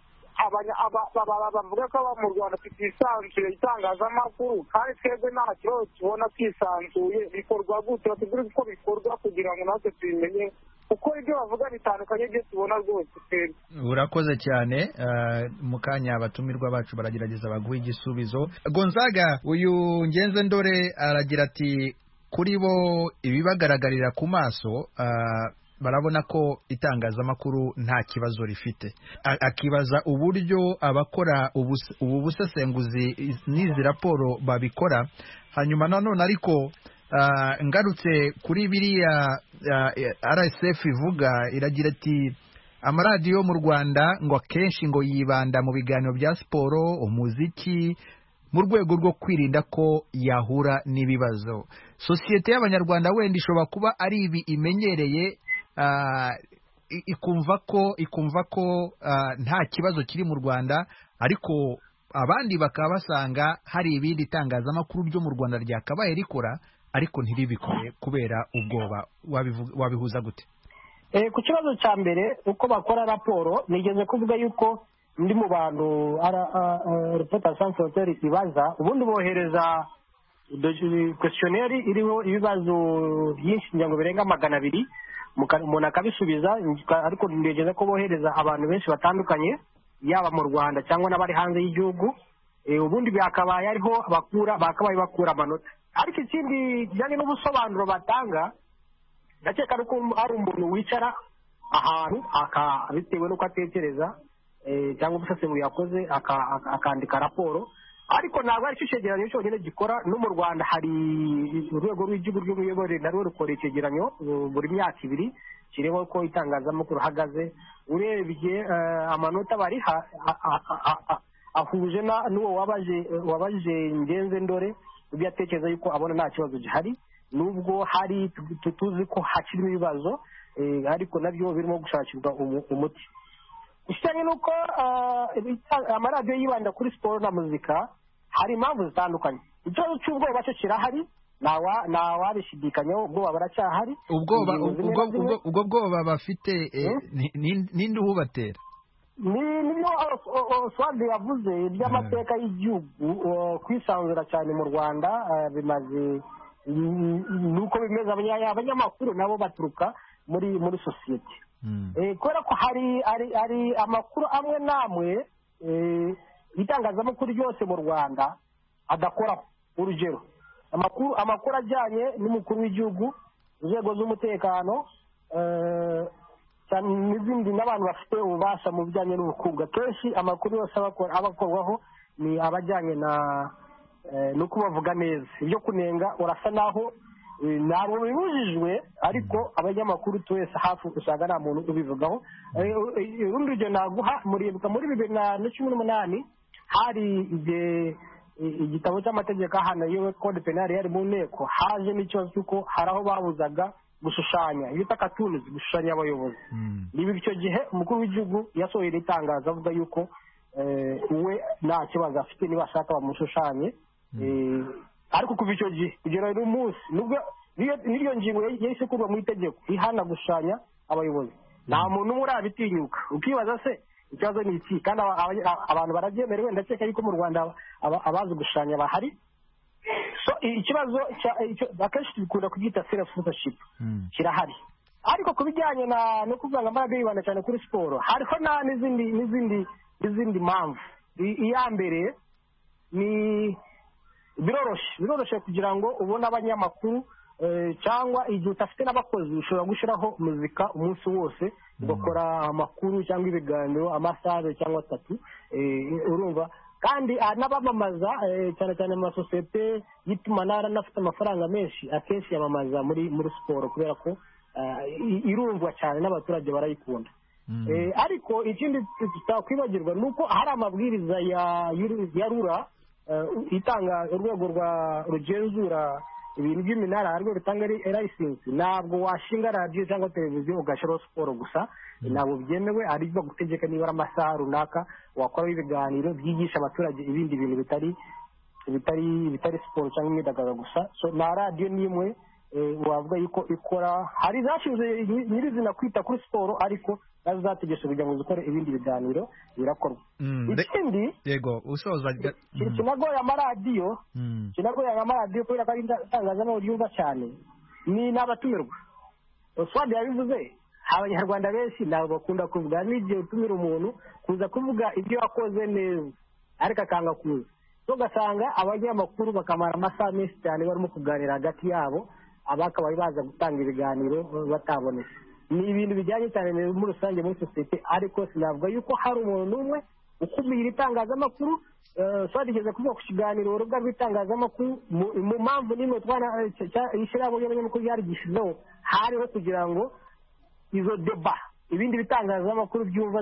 bavuge ko mu Rwanda tutisanzuye itangazamakuru, kandi twebwe nta kibazo tubona twisanzuye? Bikorwa gute? batubwire uko bikorwa kugira ngo natwe tubimenye, kuko ibyo bavuga bitandukanye n'ibyo tubona rwose twebwe. Urakoze cyane. Mu kanya abatumirwa bacu baragerageza baguha igisubizo. Gonzaga, uyu Ngenze Ndore aragira ati kuri bo ibibagaragarira ku maso barabona ko itangazamakuru nta kibazo rifite. Akibaza uburyo abakora ubu busesenguzi n'izi raporo babikora. Hanyuma nanone ariko ngarutse kuri biriya R S F ivuga, iragira ati amaradiyo mu Rwanda ngo akenshi ngo yibanda mu biganiro bya siporo, umuziki, mu rwego rwo kwirinda ko yahura n'ibibazo. Sosiyete y'Abanyarwanda wenda ishobora kuba ari ibi imenyereye, ikumva ko ikumva ko nta kibazo kiri mu Rwanda, ariko abandi bakaba basanga hari ibindi itangazamakuru ryo mu Rwanda ryakabaye rikora ariko ntiribikore kubera ubwoba. Wabihuza gute? Ku kibazo cya mbere uko bakora raporo, nigeze kuvuga yuko ndi mu bantu Reporters Sans Frontières ibaza ubundi bohereza questionnaire iriho ibibazo byinshi ngo birenga magana abiri umuntu akabisubiza ariko ndegeza ko bohereza abantu benshi batandukanye yaba mu Rwanda cyangwa n'abari hanze y'igihugu ubundi byakabaye ariho bakura bakabaye bakura amanota ariko ikindi kijyanye n'ubusobanuro batanga ndakeka ko ari umuntu wicara ahantu bitewe n'uko atekereza cyangwa ubusesenguzi yakoze akandika raporo ariko ntabwo ari cyo cyegeranyo cyonyine gikora no mu Rwanda hari urwego rw'igihugu rw'imiyoborere narwo rukora icyegeranyo buri myaka ibiri kireba ko itangazamakuru hagaze urebye amanota bari ahuje n'uwo wabaje wabaje ngenze ndore ubyo atekereza yuko abona nta kibazo gihari nubwo hari tuzi ko hakirimo ibibazo ariko nabyo birimo gushakirwa umuti ishanye nuko amaradiyo yibanda kuri siporo na muzika hari impamvu zitandukanye ikibazo cy'ubwoba cyo kirahari ntawabishidikanyaho ubwoba buracyahari ubwo bwoba bafite ninde ububatera niyo swadi yavuze iby'amateka y'igihugu kwisanzura cyane mu Rwanda bimaze nuko bimeze abanyamakuru nabo baturuka muri muri sosiyete kubera ko hari hari amakuru amwe n'amwe itangazamakuru ryose mu Rwanda adakoraho urugero amakuru amakuru ajyanye n'umukuru w'igihugu inzego z'umutekano n'izindi n'abantu bafite ububasha mu bijyanye n'ubukungu kenshi amakuru yose abakorwaho ni abajyanye na no kubavuga neza ibyo kunenga urasa naho ntabwo bibujijwe ariko abanyamakuru twese hafi usanga nta muntu ubivugaho urundi rugero naguha muribuka muri bibiri na cumi n'umunani hari igitabo cy'amategeko ahana yewe code penal yari mu nteko haje n'ikibazo cy'uko hari aho babuzaga gushushanya ibita cartoons gushushanya abayobozi niba icyo gihe umukuru w'igihugu yasohoye itangazo avuga yuko we nta kibazo afite niba ashaka bamushushanye ariko kuva icyo gihe kugera uyu munsi nubwo n'iyo ngingo yahise kurwa mu itegeko ihana gushushanya abayobozi nta muntu umwe urabitinyuka ukibaza se ikibazo ni iki kandi abantu barabyemerewe ndakeka yuko mu Rwanda abazi gushushanya bahari so ikibazo akenshi dukunda kubyita self censorship kirahari ariko ku bijyanye no kuvuga ngo amaradio yibanda cyane kuri siporo hariho n'izindi n'izindi n'izindi mpamvu iya mbere ni biroroshye biroroshye kugira ngo ubone abanyamakuru cyangwa igihe utafite n'abakozi ushobora gushyiraho muzika umunsi wose ugakora amakuru cyangwa ibiganiro amasaha cyangwa atatu urumva kandi n'abamamaza cyane cyane mu masosiyete y'itumanaho anafite amafaranga menshi akenshi yamamaza muri muri siporo kubera ko irumvwa cyane n'abaturage barayikunda ariko ikindi tutakwibagirwa ni uko hari amabwiriza ya rura itanga urwego rugenzura ibintu by'iminara ariko rutanga layisensi ntabwo washinga radiyo cyangwa televiziyo ugashyiraho siporo gusa ntabwo byemewe ari byo gutegeka niba ari amasaha runaka wakoraho ibiganiro byigisha abaturage ibindi bintu bitari bitari bitari siporo cyangwa imyidagaduro gusa so na radiyo n'imwe wavuga yuko ikora hari zashinze nyirizina kwita kuri siporo ariko nazo zategetse kugira ngo zikore ibindi biganiro birakorwa ikindi yego usoza kinagoye amaradiyo kinagoye amaradiyo kubera ko ari itangazamakuru ryumva cyane ni n'abatumirwa swadi yabivuze abanyarwanda benshi ntabwo bakunda kuvuga n'igihe utumira umuntu kuza kuvuga ibyo wakoze neza ariko akanga kuza ugasanga abanyamakuru bakamara amasaha menshi cyane barimo kuganira hagati yabo abakabaye baza gutanga ibiganiro batabonetse ni ibintu bijyanye cyane muri rusange muri sosiyete ariko sinavuga yuko hari umuntu umwe ukumira itangazamakuru twadigeze kuvuga ku kiganiro urubuga rw'itangazamakuru mu mpamvu n'imwe ishyirahamwe ry'abanyamakuru ryarigishyizeho hariho kugira ngo izo deba ibindi bitangazamakuru byumva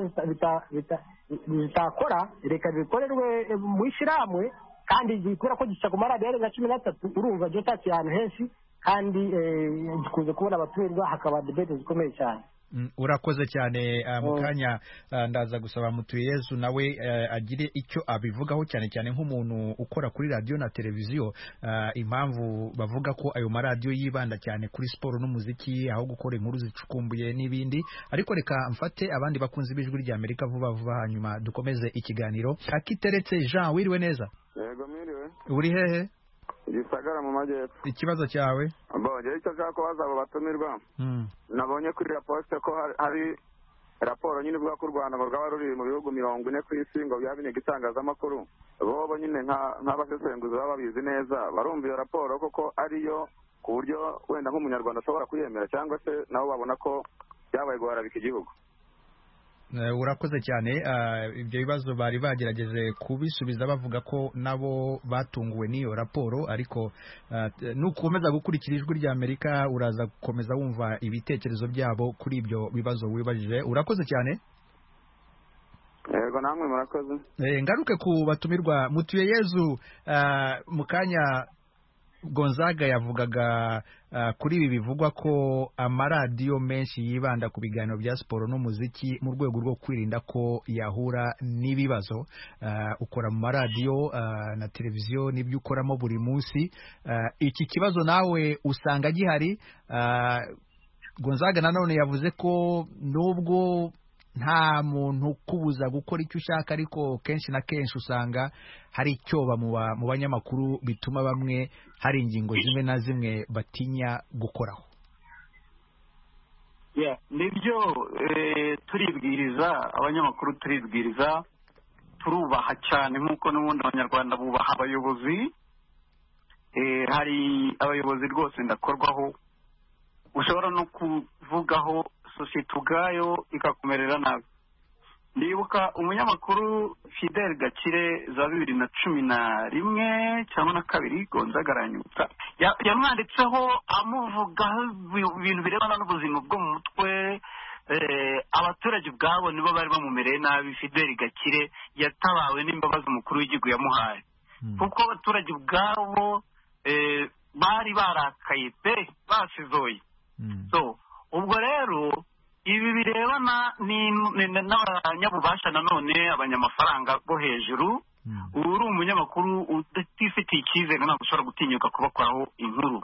zitakora reka bikorerwe mu ishyirahamwe kandi kubera ko gica ku maradiyo arenga cumi n'atatu urumva byo takiye ahantu henshi kandi gikunze kubona abatumirwa hakaba debate zikomeye cyane urakoze cyane mu kanya ndaza gusaba Mutuyeyezu nawe agire icyo abivugaho cyane cyane nk'umuntu ukora kuri radio na televiziyo impamvu bavuga ko ayo maradiyo yibanda cyane kuri siporo n'umuziki aho gukora inkuru zicukumbuye n'ibindi ariko reka mfate abandi bakunzi b'ijwi rya Amerika vuba vuba hanyuma dukomeze ikiganiro. Akiteretse Jean, wiriwe neza? Yego mwiriwe. Uri hehe? Gisagara mu majyepfo. Ikibazo cyawe? Mbonye icyo nshaka kubaza abo batumirwa. Mm. Nabonye kuri raporo ko hari raporo nyine ivuga ko u Rwanda ngo rwaba ruri mu bihugu mirongo ine ku isi ngo byabinega itangazamakuru. Bobo nyine nk'abasesenguzi baba babizi neza barumva iyo raporo koko ariyo ku buryo wenda nk'umunyarwanda ashobora kuyemera cyangwa se nabo babona ko byabaye guharabika igihugu. Urakoze cyane ibyo bibazo bari bagerageje kubisubiza bavuga ko nabo batunguwe n'iyo raporo ariko nukomeza gukurikira ijwi rya Amerika uraza gukomeza wumva ibitekerezo byabo kuri ibyo bibazo wibajije. Urakoze cyane. Yego namwe murakoze. Ngaruke ku batumirwa Mutuyeyezu mu kanya Gonzaga yavugaga uh, kuri ibi bivugwa ko amaradiyo menshi yibanda ku biganiro bya siporo n'umuziki mu rwego rwo kwirinda ko yahura n'ibibazo. Uh, ukora mu maradiyo uh, na televiziyo n'ibyo ukoramo buri munsi. Uh, iki kibazo nawe usanga gihari. Uh, Gonzaga nanone yavuze ko nubwo nta muntu kubuza gukora icyo ushaka ariko kenshi na kenshi usanga hari icyoba mu banyamakuru bituma bamwe hari ingingo zimwe na zimwe batinya gukoraho. nibyo turibwiriza abanyamakuru turibwiriza turubaha cyane nk'uko n'ubundi abanyarwanda bubaha abayobozi. hari abayobozi rwose ndakorwaho ushobora no kuvugaho sosiyete ubwayo ikakumerera nabi. Ndibuka umunyamakuru Fidel Gakire za bibiri na cumi na rimwe cyangwa na kabiri Gonzaga aranyutsa yamwanditseho amuvugaho ibintu birebana n'ubuzima bwo mu mutwe. Abaturage ubwabo nibo bari bamumereye nabi. Fidel Gakire yatabawe n'imbabazi umukuru w'igihugu yamuhaye kuko abaturage ubwabo bari barakaye pe basizoye. So ubwo rero ibi birebana n'abanyabubasha nanone abanyamafaranga bo hejuru. Uri umunyamakuru utifitiye icyizere ntabwo ushobora gutinyuka kubakoraho inkuru.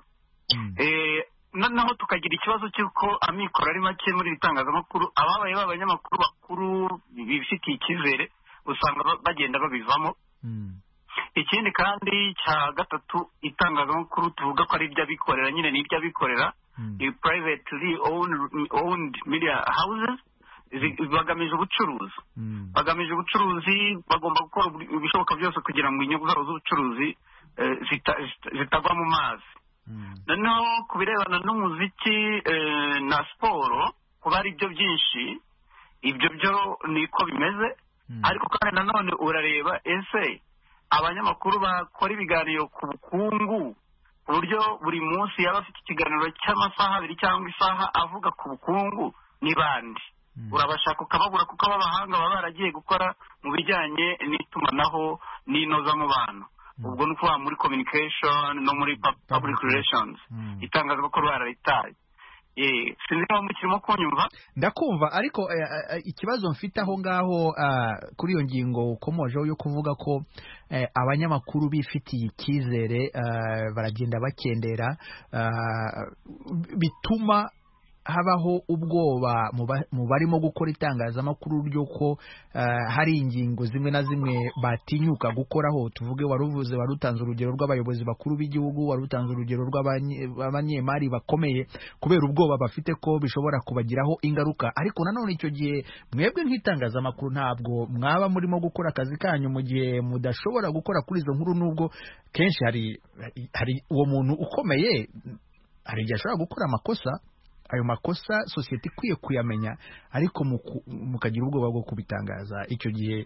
Noneho tukagira ikibazo cy'uko amikoro ari make muri itangazamakuru. Ababaye b'abanyamakuru bakuru bifitiye icyizere usanga bagenda babivamo. Ikindi kandi cya gatatu itangazamakuru tuvuga ko ari iby'abikorera nyine ni iby'abikorera. Privately owned, owned media houses bagamije ubucuruzi bagamije ubucuruzi bagomba gukora ibishoboka byose kugira ngo inyungu zabo z'ubucuruzi zitagwa mu mazi. Noneho ku birebana n'umuziki na siporo kuba ari byo byinshi ibyo byo niko bimeze. Ariko kandi nanone urareba ese abanyamakuru bakora ibiganiro ku bukungu uburyo buri munsi yaba afite ikiganiro cy'amasaha abiri cyangwa isaha avuga ku bukungu ni bandi. Urabashaka ukababura kuko abahanga baba baragiye gukora mu bijyanye n'itumanaho n'inozamubano. Ubwo ni ukuvuga muri communication no muri public relations. Itangazamakuru bararitaye. Eh, sinzi niba mukirimo kunyumva. Ndakumva ariko uh, uh, ikibazo mfite aho ngaho uh, kuri iyo ngingo ukomojeho yo kuvuga ko uh, abanyamakuru bifitiye icyizere uh, baragenda bakendera uh, bituma habaho ubwoba mu barimo gukora itangazamakuru ry'uko uh, hari ingingo zimwe na zimwe batinyuka gukoraho. Tuvuge waruvuze warutanze urugero rw'abayobozi bakuru b'igihugu, warutanze urugero rw'abanyemari bakomeye kubera ubwoba bafite ko bishobora kubagiraho ingaruka. Ariko nanone icyo gihe mwebwe nk'itangazamakuru ntabwo mwaba murimo gukora akazi kanyu mu gihe mudashobora gukora kuri izo nkuru, nubwo kenshi hari hari uwo muntu ukomeye hari igihe ashobora gukora amakosa. Ayo makosa sosiyete ikwiye kuyamenya ariko mukagira ubwoba bwo kubitangaza. Icyo gihe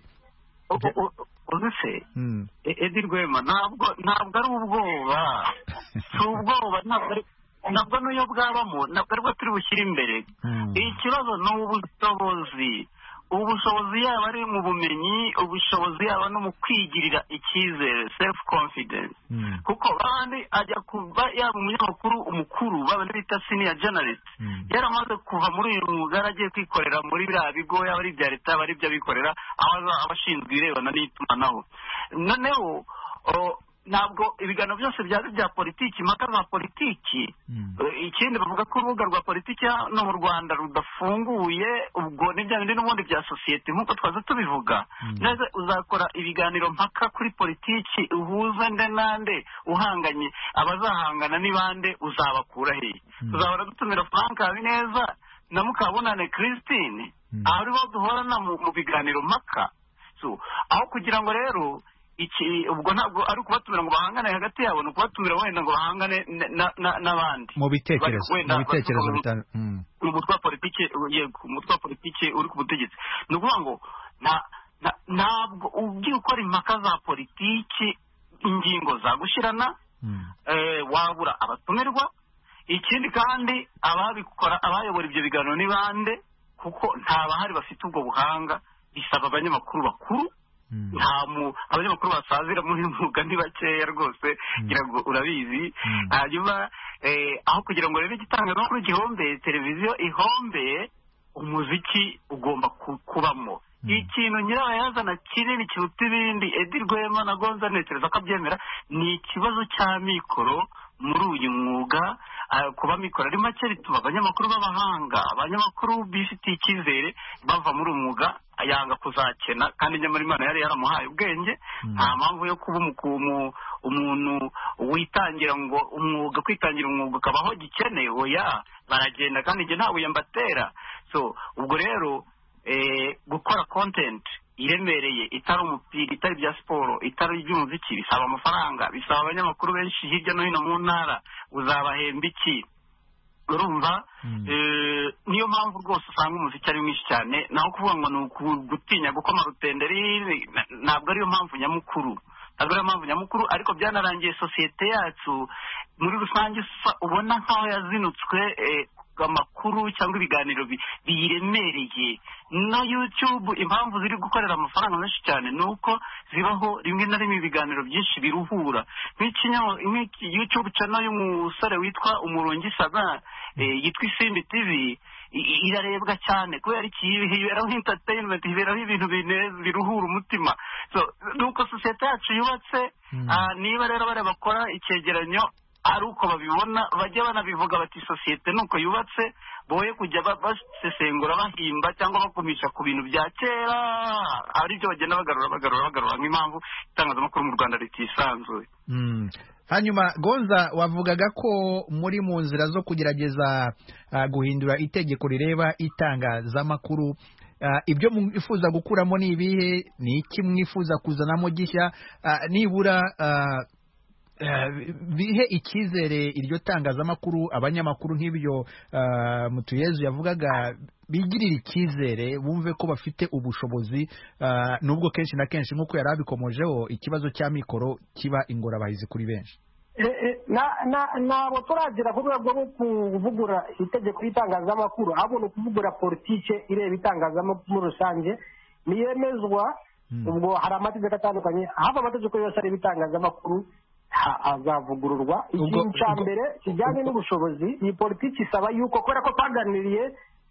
uzese Edi Rwema ntabwo ntabwo ari ubwoba si ubwoba ntabwo n'uyo bwabamo ntabwo aribwo turi bushyire imbere. Ikibazo ni ubushobozi. ubushobozi yaba ari mu bumenyi, ubushobozi yaba no mu kwigirira icyizere, self confidence. Kuko bandi ajya kuba yaba umunyamakuru umukuru babandi bita senior journalist, yaramaze kuva muri uyu mwuga aragiye kwikorera muri biriya bigo, yaba ari ibya leta, bari ibyo abikorera, aho abashinzwe irebana n'itumanaho. Noneho ntabwo ibiganiro byose byari bya politiki, impaka za politiki. Ikindi bavuga ko urubuga rwa politiki no mu Rwanda rudafunguye, ubwo n'ibya bindi n'ubundi bya sosiyete nk'uko twaza tubivuga. Neza uzakora ibiganiro mpaka kuri politiki, uhuza nde nande, uhanganye abazahangana n'ibande uzabakura hehe? Tuzahora dutumira Frank Habineza na Mukabunane Christine, aho aribo duhorana mu biganiro mpaka. So aho kugira ngo rero iki ubwo ntabwo ari kubatumira ngo bahangane hagati yabo, no kubatumira wenda ngo bahangane n'abandi mu bitekerezo mu bitekerezo bitanu mu mutwa politiki, yego umutwa politiki uri ku butegetsi. No kuvuga ngo ntabwo ugiye gukora impaka za politiki, ingingo za gushirana, eh wabura abatumirwa. Ikindi kandi ababikora, abayobora ibyo biganiro ni bande, kuko nta bahari bafite ubwo buhanga, bisaba abanyamakuru bakuru. Nta mu abanyamakuru basazira muri mwuga ni bakeya rwose, kugira ngo urabizi. Hanyuma aho kugira ngo rero igitangazamakuru gihombe, televiziyo ihombe, umuziki ugomba kubamo. Ikintu nyirabayazana kinini kiruta ibindi, Edi Rwema na Gonza netereza ko abyemera, ni ikibazo cya mikoro muri uyu mwuga. Kuba mikoro ari make bituma abanyamakuru b'abahanga, abanyamakuru bifitiye icyizere bava muri uyu mwuga yanga kuzakena, kandi nyamara Imana yari yaramuhaye ubwenge. Nta mpamvu yo kuba umuntu witangira ngo umwuga, kwitangira umwuga ukabaho gikeneye, oya baragenda kandi njye ntawe yambatera. So ubwo rero gukora content iremereye, itari umupira, itari bya siporo, itari iby'umuziki, bisaba amafaranga, bisaba abanyamakuru benshi hirya no hino mu ntara. Uzabahemba iki? Urumva? Niyo mpamvu rwose usanga umuziki ari mwinshi cyane, naho kuvuga ngo ni gutinya gukoma rutenderi, ntabwo ariyo mpamvu nyamukuru, ntabwo ariyo mpamvu nyamukuru. Ariko byanarangiye sosiyete yacu muri rusange ubona nkaho yazinutswe amakuru cyangwa ibiganiro biyiremereye. Na YouTube impamvu ziri gukorera amafaranga menshi cyane nuko zibaho rimwe na rimwe ibiganiro byinshi biruhura. Nk'iki YouTube channel y'umusore witwa Umurungi Saga yitwa Isimbi T V irarebwa cyane kubera iki iberaho entertainment, iberaho ibintu biruhura umutima. So nuko sosiyete yacu yubatse. Niba rero bare bakora icyegeranyo ari uko babibona, bajya banabivuga bati sosiyete nuko yubatse, boye kujya basesengura bahimba cyangwa bakumisha ku bintu bya kera, ari byo bagenda bagarura bagarura bagarura nk'impamvu itangazamakuru mu Rwanda ritisanzuye. Hanyuma Gonza, wavugaga ko muri mu nzira zo kugerageza uh, guhindura itegeko rireba itangazamakuru, uh, ibyo mwifuza gukuramo ni ibihe? Ni iki mwifuza kuzanamo gishya? uh, nibura uh, bihe icyizere iryo tangazamakuru, abanyamakuru nk'ibyo uh, Mutuyezu yavugaga, bigirira icyizere, bumve ko bafite ubushobozi, uh, nubwo kenshi na kenshi nk'uko yari abikomojeho ikibazo cya mikoro kiba ingorabahizi kuri benshi. ntabwo turagira ku rwego rwo kuvugura itegeko ry'itangazamakuru, ahubwo ni ukuvugura politike ireba itangazamakuru muri rusange niyemezwa. Ubwo hari amategeko atandukanye, haba amategeko yose areba itangazamakuru azavugururwa. Ikintu cya mbere kijyanye n'ubushobozi, iyi politiki isaba yuko, kubera ko twaganiriye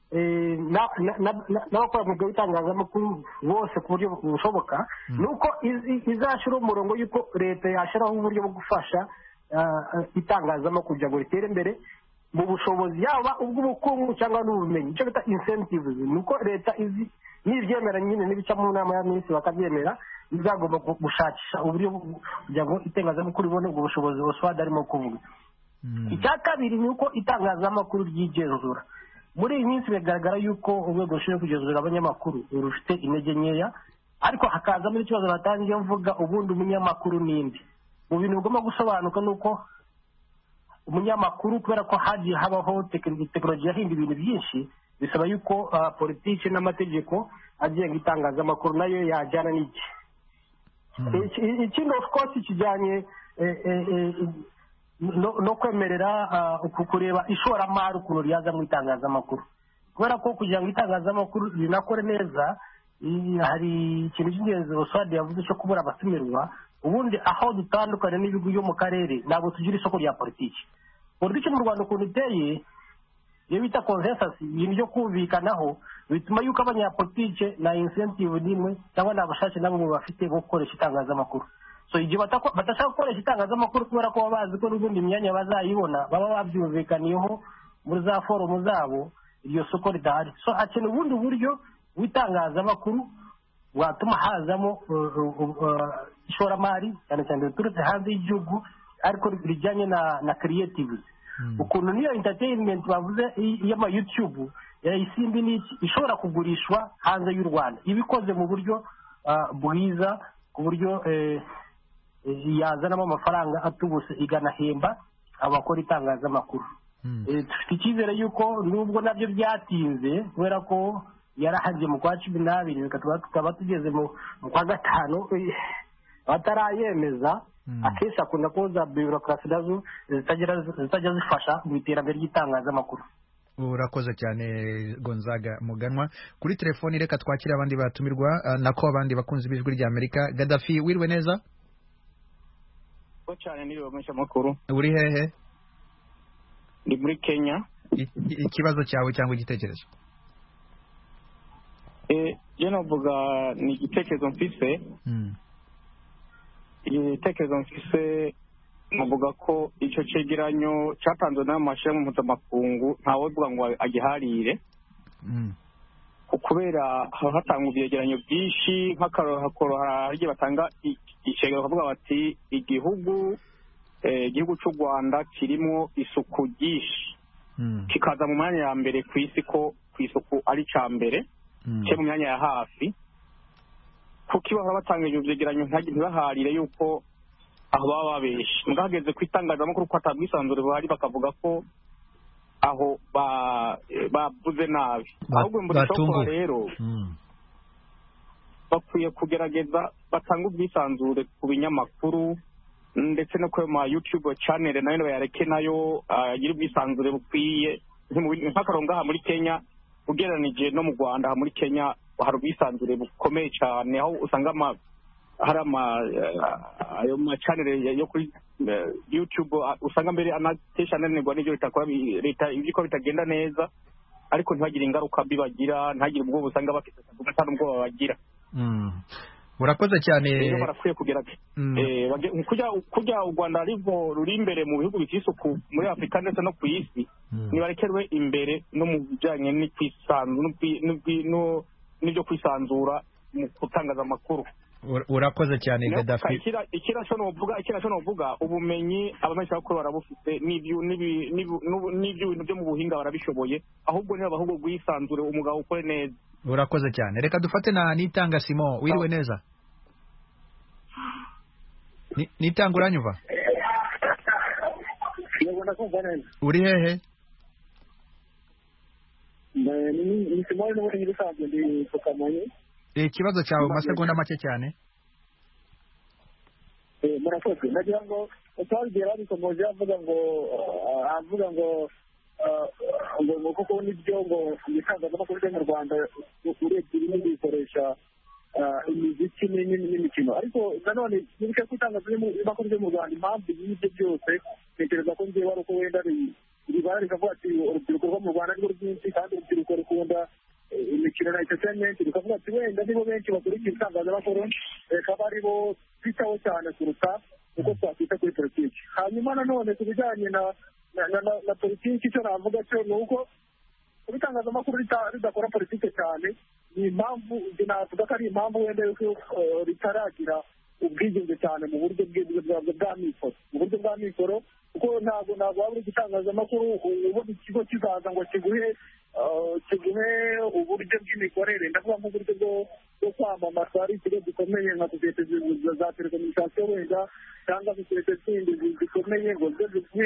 n'abakora mu bw'itangazamakuru bose ku buryo bushoboka, ni uko izashyiraho umurongo y'uko leta yashyiraho uburyo bwo gufasha itangazamakuru kugira ngo ritere imbere mu bushobozi, yaba ubw'ubukungu cyangwa n'ubumenyi, icyo bita incentives. Ni uko leta izi nibyemera nyine n'ibica mu nama ya minisitiri bakabyemera, izagomba gushakisha uburyo kugira ngo itangazamakuru ibone ubwo bushobozi Oswald arimo kuvuga. Icya kabiri ni uko itangazamakuru ryigenzura. Muri iyi minsi bigaragara yuko urwego rushinzwe kugenzura abanyamakuru rufite intege nkeya, ariko hakazamo ikibazo batangiye mvuga, ubundi umunyamakuru ninde. Mu bintu bigomba gusobanuka ni uko umunyamakuru, kubera ko hagiye habaho tekinoloji yahinda ibintu byinshi, bisaba yuko politiki n'amategeko agenga itangazamakuru nayo yajyana n'iki. Ikindi of course kijyanye no kwemerera kureba ishoramari ukuntu ryaza mu itangazamakuru, kubera ko kugira ngo itangazamakuru rinakore neza hari ikintu cy'ingenzi Oswald yavuze cyo kubura abatumirwa. Ubundi aho dutandukanye n'ibihugu byo mu karere ntabwo tugira isoko rya politiki. Politiki mu Rwanda ukuntu iteye iyo bita consensus, ibintu byo kumvikanaho bituma yuko abanyapolitike na incentive nimwe cyangwa n'abashake nabo bafite bwo gukoresha itangazamakuru. So igihe batashaka gukoresha itangazamakuru kubera ko baba bazi ko n'ubundi imyanya bazayibona baba babyumvikaniyeho muri za forumu zabo, iryo soko ridahari. So hakenewe ubundi buryo w'itangazamakuru watuma hazamo ishoramari cyane cyane biturutse hanze y'igihugu ariko rijyanye na na creative. Ukuntu niyo entertainment bavuze y'ama YouTube isimbi n'iki ishobora kugurishwa hanze y'u Rwanda ibikoze mu buryo bwiza ku buryo yazanamo amafaranga atubuse iganahemba abakora itangazamakuru. Dufite icyizere yuko nubwo nabyo byatinze kubera ko yarahagiye mu kwa cumi n'abiri tukaba tugeze mu kwa gatanu batarayemeza. Akenshi akunda kuza bureaucracy nazo zitajya zifasha mu iterambere ry'itangazamakuru. Urakoze cyane Gonzaga Muganwa. Kuri telefoni reka twakira abandi batumirwa nako abandi bakunze bijwi rya Amerika. Gaddafi, wirwe neza? Ko cyane niriwe mesha makuru. Uri hehe? Ndi muri Kenya. Ikibazo cyawe cyangwa igitekerezo? Eh, je navuga ni igitekerezo mfise. Mm. Igitekerezo mfise navuga ko icyo cegeranyo cyatanzwe n'amashami mpuzamakungu ntawe uvuga ngo agiharire. Mm. Kubera hatanga ibyegeranyo byinshi nk'akaroro hari batanga icegeranyo bavuga bati igihugu igihugu cy'u Rwanda kirimo isuku ryinshi. Mm. Kikaza mu mwanya ya mbere ku isi ko ku isuku ari ca mbere. Mm. Cyo mu myanya ya hafi. Kuki bahora batanga ibyo byegeranyo ntibaharire yuko aho baba babeshe mugahageze kwitangazamakuru ko atabwisanzure buhari bakavuga ko aho bavuze nabi ahubwo mbona ko rero bakwiye kugerageza batanga ubwisanzure ku binyamakuru ndetse no ku ma YouTube channel nayo bayareke nayo agira ubwisanzure bukwiye nk'akarongo aha muri Kenya ugereranije no mu Rwanda muri Kenya hari ubwisanzure bukomeye cyane aho usanga ama hari ama ayo ma channel yo kuri YouTube usanga mbere anatesha nanirwa n'ibyo bitakora leta ibiko bitagenda neza ariko ntibagire ingaruka bibagira ntagire ubwo usanga bafite cyane ubwo babagira. Mm. Urakoze cyane. Rero barakwiye kugira eh kujya kujya u Rwanda rivo ruri imbere mu bihugu bifisuku muri Afrika ndetse no ku isi. Mm. Nibarekerwe imbere no mu bijyanye n'ikwisanzura no n'ibyo kwisanzura mu kutangaza amakuru. Urakoze cyane Gaddafi. Ikira ikira cyo no vuga ikira cyo no vuga ubumenyi abamenyesha ko barabufite n'ibyo n'ibyo bintu byo mu buhinga barabishoboye ahubwo niba bahubwo gwisanzure umugabo ukore neza. Urakoze cyane. Reka dufate na Nitanga Simo, wirwe neza? Ni Nitanga uranyuva? Yabona ko bana. Uri hehe? Ni ni Simo no muri rusange ndi Sokamanye. Ikibazo cyawe mu masegonda make cyane. Eh murakoze nagira ngo utwagera bikomoje avuga ngo avuga ngo ngo kuko nibyo ngo itangazamakuru ryo mu Rwanda urebye ibindi bikoresha imiziki n'imikino ariko nanone nibike kwitangazamakuru ryo mu Rwanda impamvu y'ibyo byose ntekereza ko ngiye wari uko wenda ribara rikavuga ati urubyiruko rwo mu Rwanda rwo rwinshi kandi urubyiruko rukunda imikino na entertainment rikavuga ati wenda nibo benshi bakurikira itangazamakuru kaba aribo twitaho cyane kuruta uko twakwita kuri politiki. Hanyuma nanone ku bijyanye na na politiki icyo navuga cyo ni uko ibitangazamakuru ridakora politiki cyane ni impamvu navuga ko ari impamvu wenda yuko ritaragira ubwigenge cyane mu buryo bwa mikoro mu buryo bwa mikoro kuko ntabwo ntabwo waba uri igitangazamakuru ubona ikigo kizaza ngo kiguhe kiguhe uburyo bw'imikorere ndavuga nk'uburyo bwo kwamamaza ari ikigo gikomeye nka sosiyete za telekomunikasiyo wenda cyangwa sosiyete zindi zikomeye ngo zo ziguhe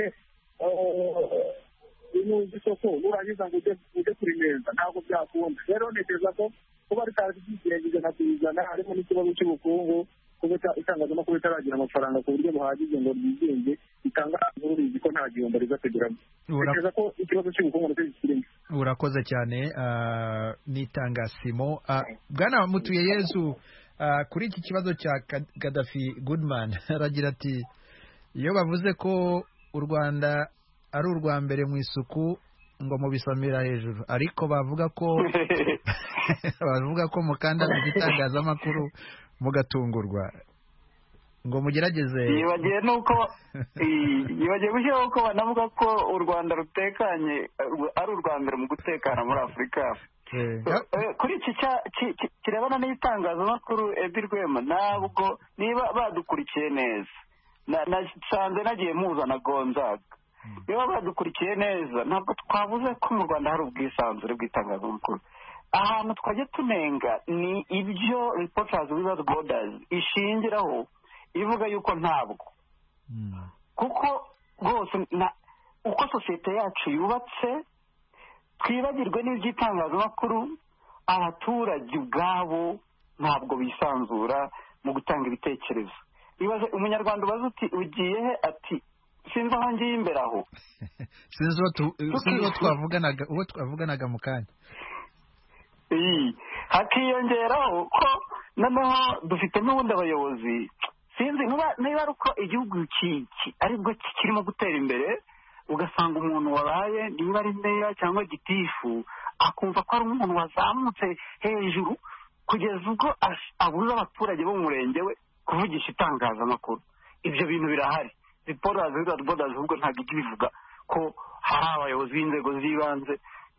ibintu by'isoko nurangiza ngo ujye kuri neza ntabwo byakunda rero ntekereza ko kuba ritazi ibyigenge ijana ku ijana harimo n'ikibazo cy'ubukungu kuba itangazamakuru ritaragira amafaranga ku buryo buhagije ngo ryigenge bitanga inkuru rizi ko nta gihombo riza kugeramo ntekereza ko ikibazo cy'ubukungu nacyo kirimo. urakoze cyane nitanga Simo. Bwana Mutuyeyezu, kuri iki kibazo cya Gaddafi Goodman aragira ati iyo bavuze ko u Rwanda ari urwa mbere mu isuku ngo mubisamira hejuru, ariko bavuga ko bavuga ko mukandamiza itangazamakuru mugatungurwa, ngo mugerageze. Yibagiye nuko yibagiye gushyiraho ko banavuga ko u Rwanda rutekanye ari urwa mbere mu gutekana muri Afurika. Kuri iki kirebana n'itangazamakuru Edi Rwema, ntabwo niba badukurikiye neza, nasanze nagiye muzana Gonzaga, niba badukurikiye neza ntabwo twavuze ko mu Rwanda hari ubwisanzure bw'itangazamakuru. Ahantu twajya tunenga ni ibyo Reporters Without Borders ishingiraho ivuga yuko ntabwo, kuko rwose uko sosiyete yacu yubatse, twibagirwe n'iby'itangazamakuru, abaturage ubwabo ntabwo bisanzura mu gutanga ibitekerezo. Ibaze umunyarwanda ubaza uti ugiye he, ati sinzi aho ngiye imbere aho, sinzi uwo twavuganaga uwo twavuganaga mu kanya. Hakiyongeraho ko noneho dufite n'ubundi abayobozi, sinzi niba ari uko igihugu aribwo kirimo gutera imbere, ugasanga umuntu wabaye niba ari meya cyangwa gitifu akumva ko ari umuntu wazamutse hejuru kugeza ubwo abuza abaturage bo mu murenge we kuvugisha itangazamakuru. Ibyo bintu birahari. Reporters Without Borders ahubwo ntabwo ijya ibivuga ko hari abayobozi b'inzego z'ibanze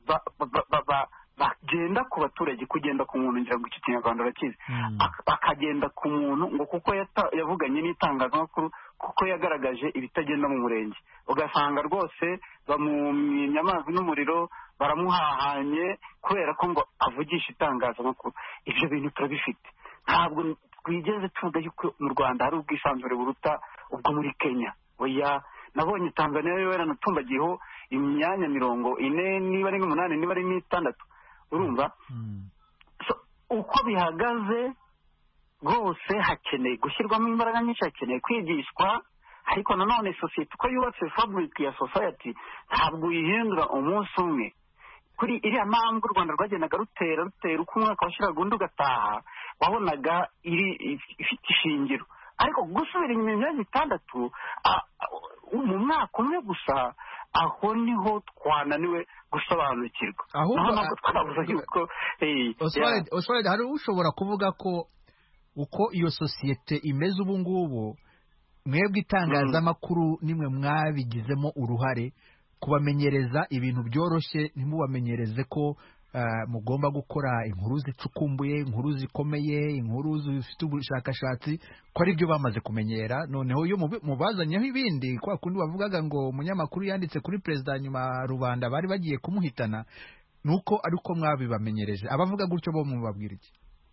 bagenda ku baturage, kugenda ku muntu, ngira ngo icyo kinyarwanda urakizi, bakagenda ku muntu ngo kuko yavuganye n'itangazamakuru, kuko yagaragaje ibitagenda mu murenge, ugasanga rwose bamumenya amazi n'umuriro, baramuhahanye kubera ko ngo avugisha itangazamakuru. Ibyo bintu turabifite. Ntabwo twigeze tuvuga yuko mu Rwanda hari ubwisanzure buruta ubwo muri Kenya. Oya, nabonye Tanzania yo yaranatumbagiyeho imyanya mirongo ine niba ari n'umunani niba ari n'itandatu. Urumva? Uko bihagaze rwose hakeneye gushyirwamo imbaraga nyinshi, hakeneye kwigishwa, ariko nanone sosiyete uko yubatse, fabric ya society ntabwo uyihindura umunsi umwe. Kuri iriya mpamvu u Rwanda rwagendaga rutera rutera uko umwaka washiraga undi ugataha, wabonaga iri ifite ishingiro. Ariko gusubira inyuma imyaka itandatu mu mwaka umwe gusa, aho niho twananiwe gusobanukirwa. Ahubwo twavuze yuko Oswald, hari ushobora kuvuga ko uko iyo sosiyete imeze ubu ngubu, mwebwe itangazamakuru nimwe mwabigizemo uruhare kubamenyereza ibintu byoroshye, ntimubamenyereze ko mugomba gukora inkuru zicukumbuye, inkuru zikomeye, inkuru zifite ubushakashatsi, ko ari byo bamaze kumenyera. Noneho iyo mubazanyeho ibindi, kwa kundi bavugaga ngo umunyamakuru yanditse kuri perezida nyuma rubanda bari bagiye kumuhitana, nuko ariko mwabibamenyereje. Abavuga gutyo bo mubabwira iki?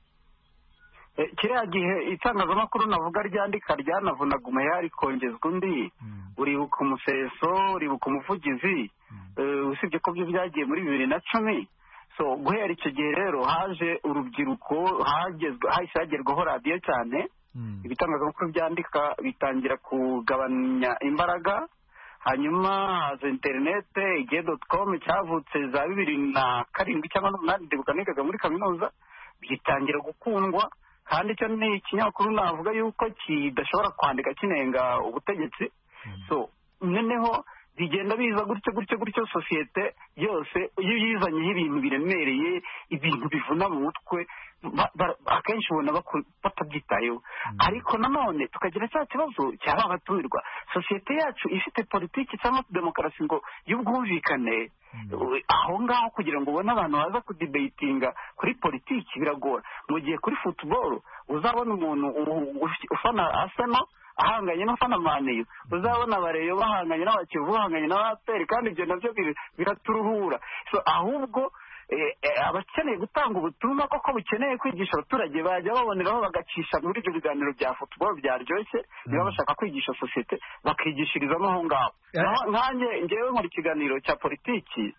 Kiriya gihe itangazamakuru navuga ryandika ryanavunaga umuheha rikongezwa undi, uribuka umuseso, uribuka umuvugizi, usibye ko byo byagiye muri bibiri na cumi. So guhera icyo gihe rero haje urubyiruko, hahise hagerwaho radiyo cyane, ibitangazamakuru byandika bitangira kugabanya imbaraga, hanyuma haza interinete, igihe doti komu cyavutse za bibiri na karindwi cyangwa n'umunani, ndibuka nigaga muri kaminuza, bitangira gukundwa. Kandi icyo ni ikinyamakuru navuga yuko kidashobora kwandika kinenga ubutegetsi. So noneho bigenda biza gutyo gutyo gutyo, sosiyete yose iyo yizanyeho ibintu biremereye, ibintu bivuna mu mutwe, akenshi ubona batabyitayeho. Ariko nanone tukagira cya kibazo cyaba abatumirwa, sosiyete yacu ifite politiki cyangwa demokarasi ngo y'ubwumvikane, aho ngaho kugira ngo ubone abantu baza kudibetinga kuri politiki biragora. Mu gihe kuri football uzabona umuntu ufana Arsenal ahanganye n'ufana Mane, uzabona abareyo bahanganye n'abakivu, bahanganye n'abateri, kandi ibyo nabyo biraturuhura. So ahubwo abakeneye gutanga ubutumwa koko bukeneye kwigisha abaturage bajya baboneraho bagacisha muri ibyo biganiro bya football byaryoshye, niba bashaka kwigisha sosiyete bakigishirizamo aho ngaho. Nkanjye ngewe nkora ikiganiro cya politiki,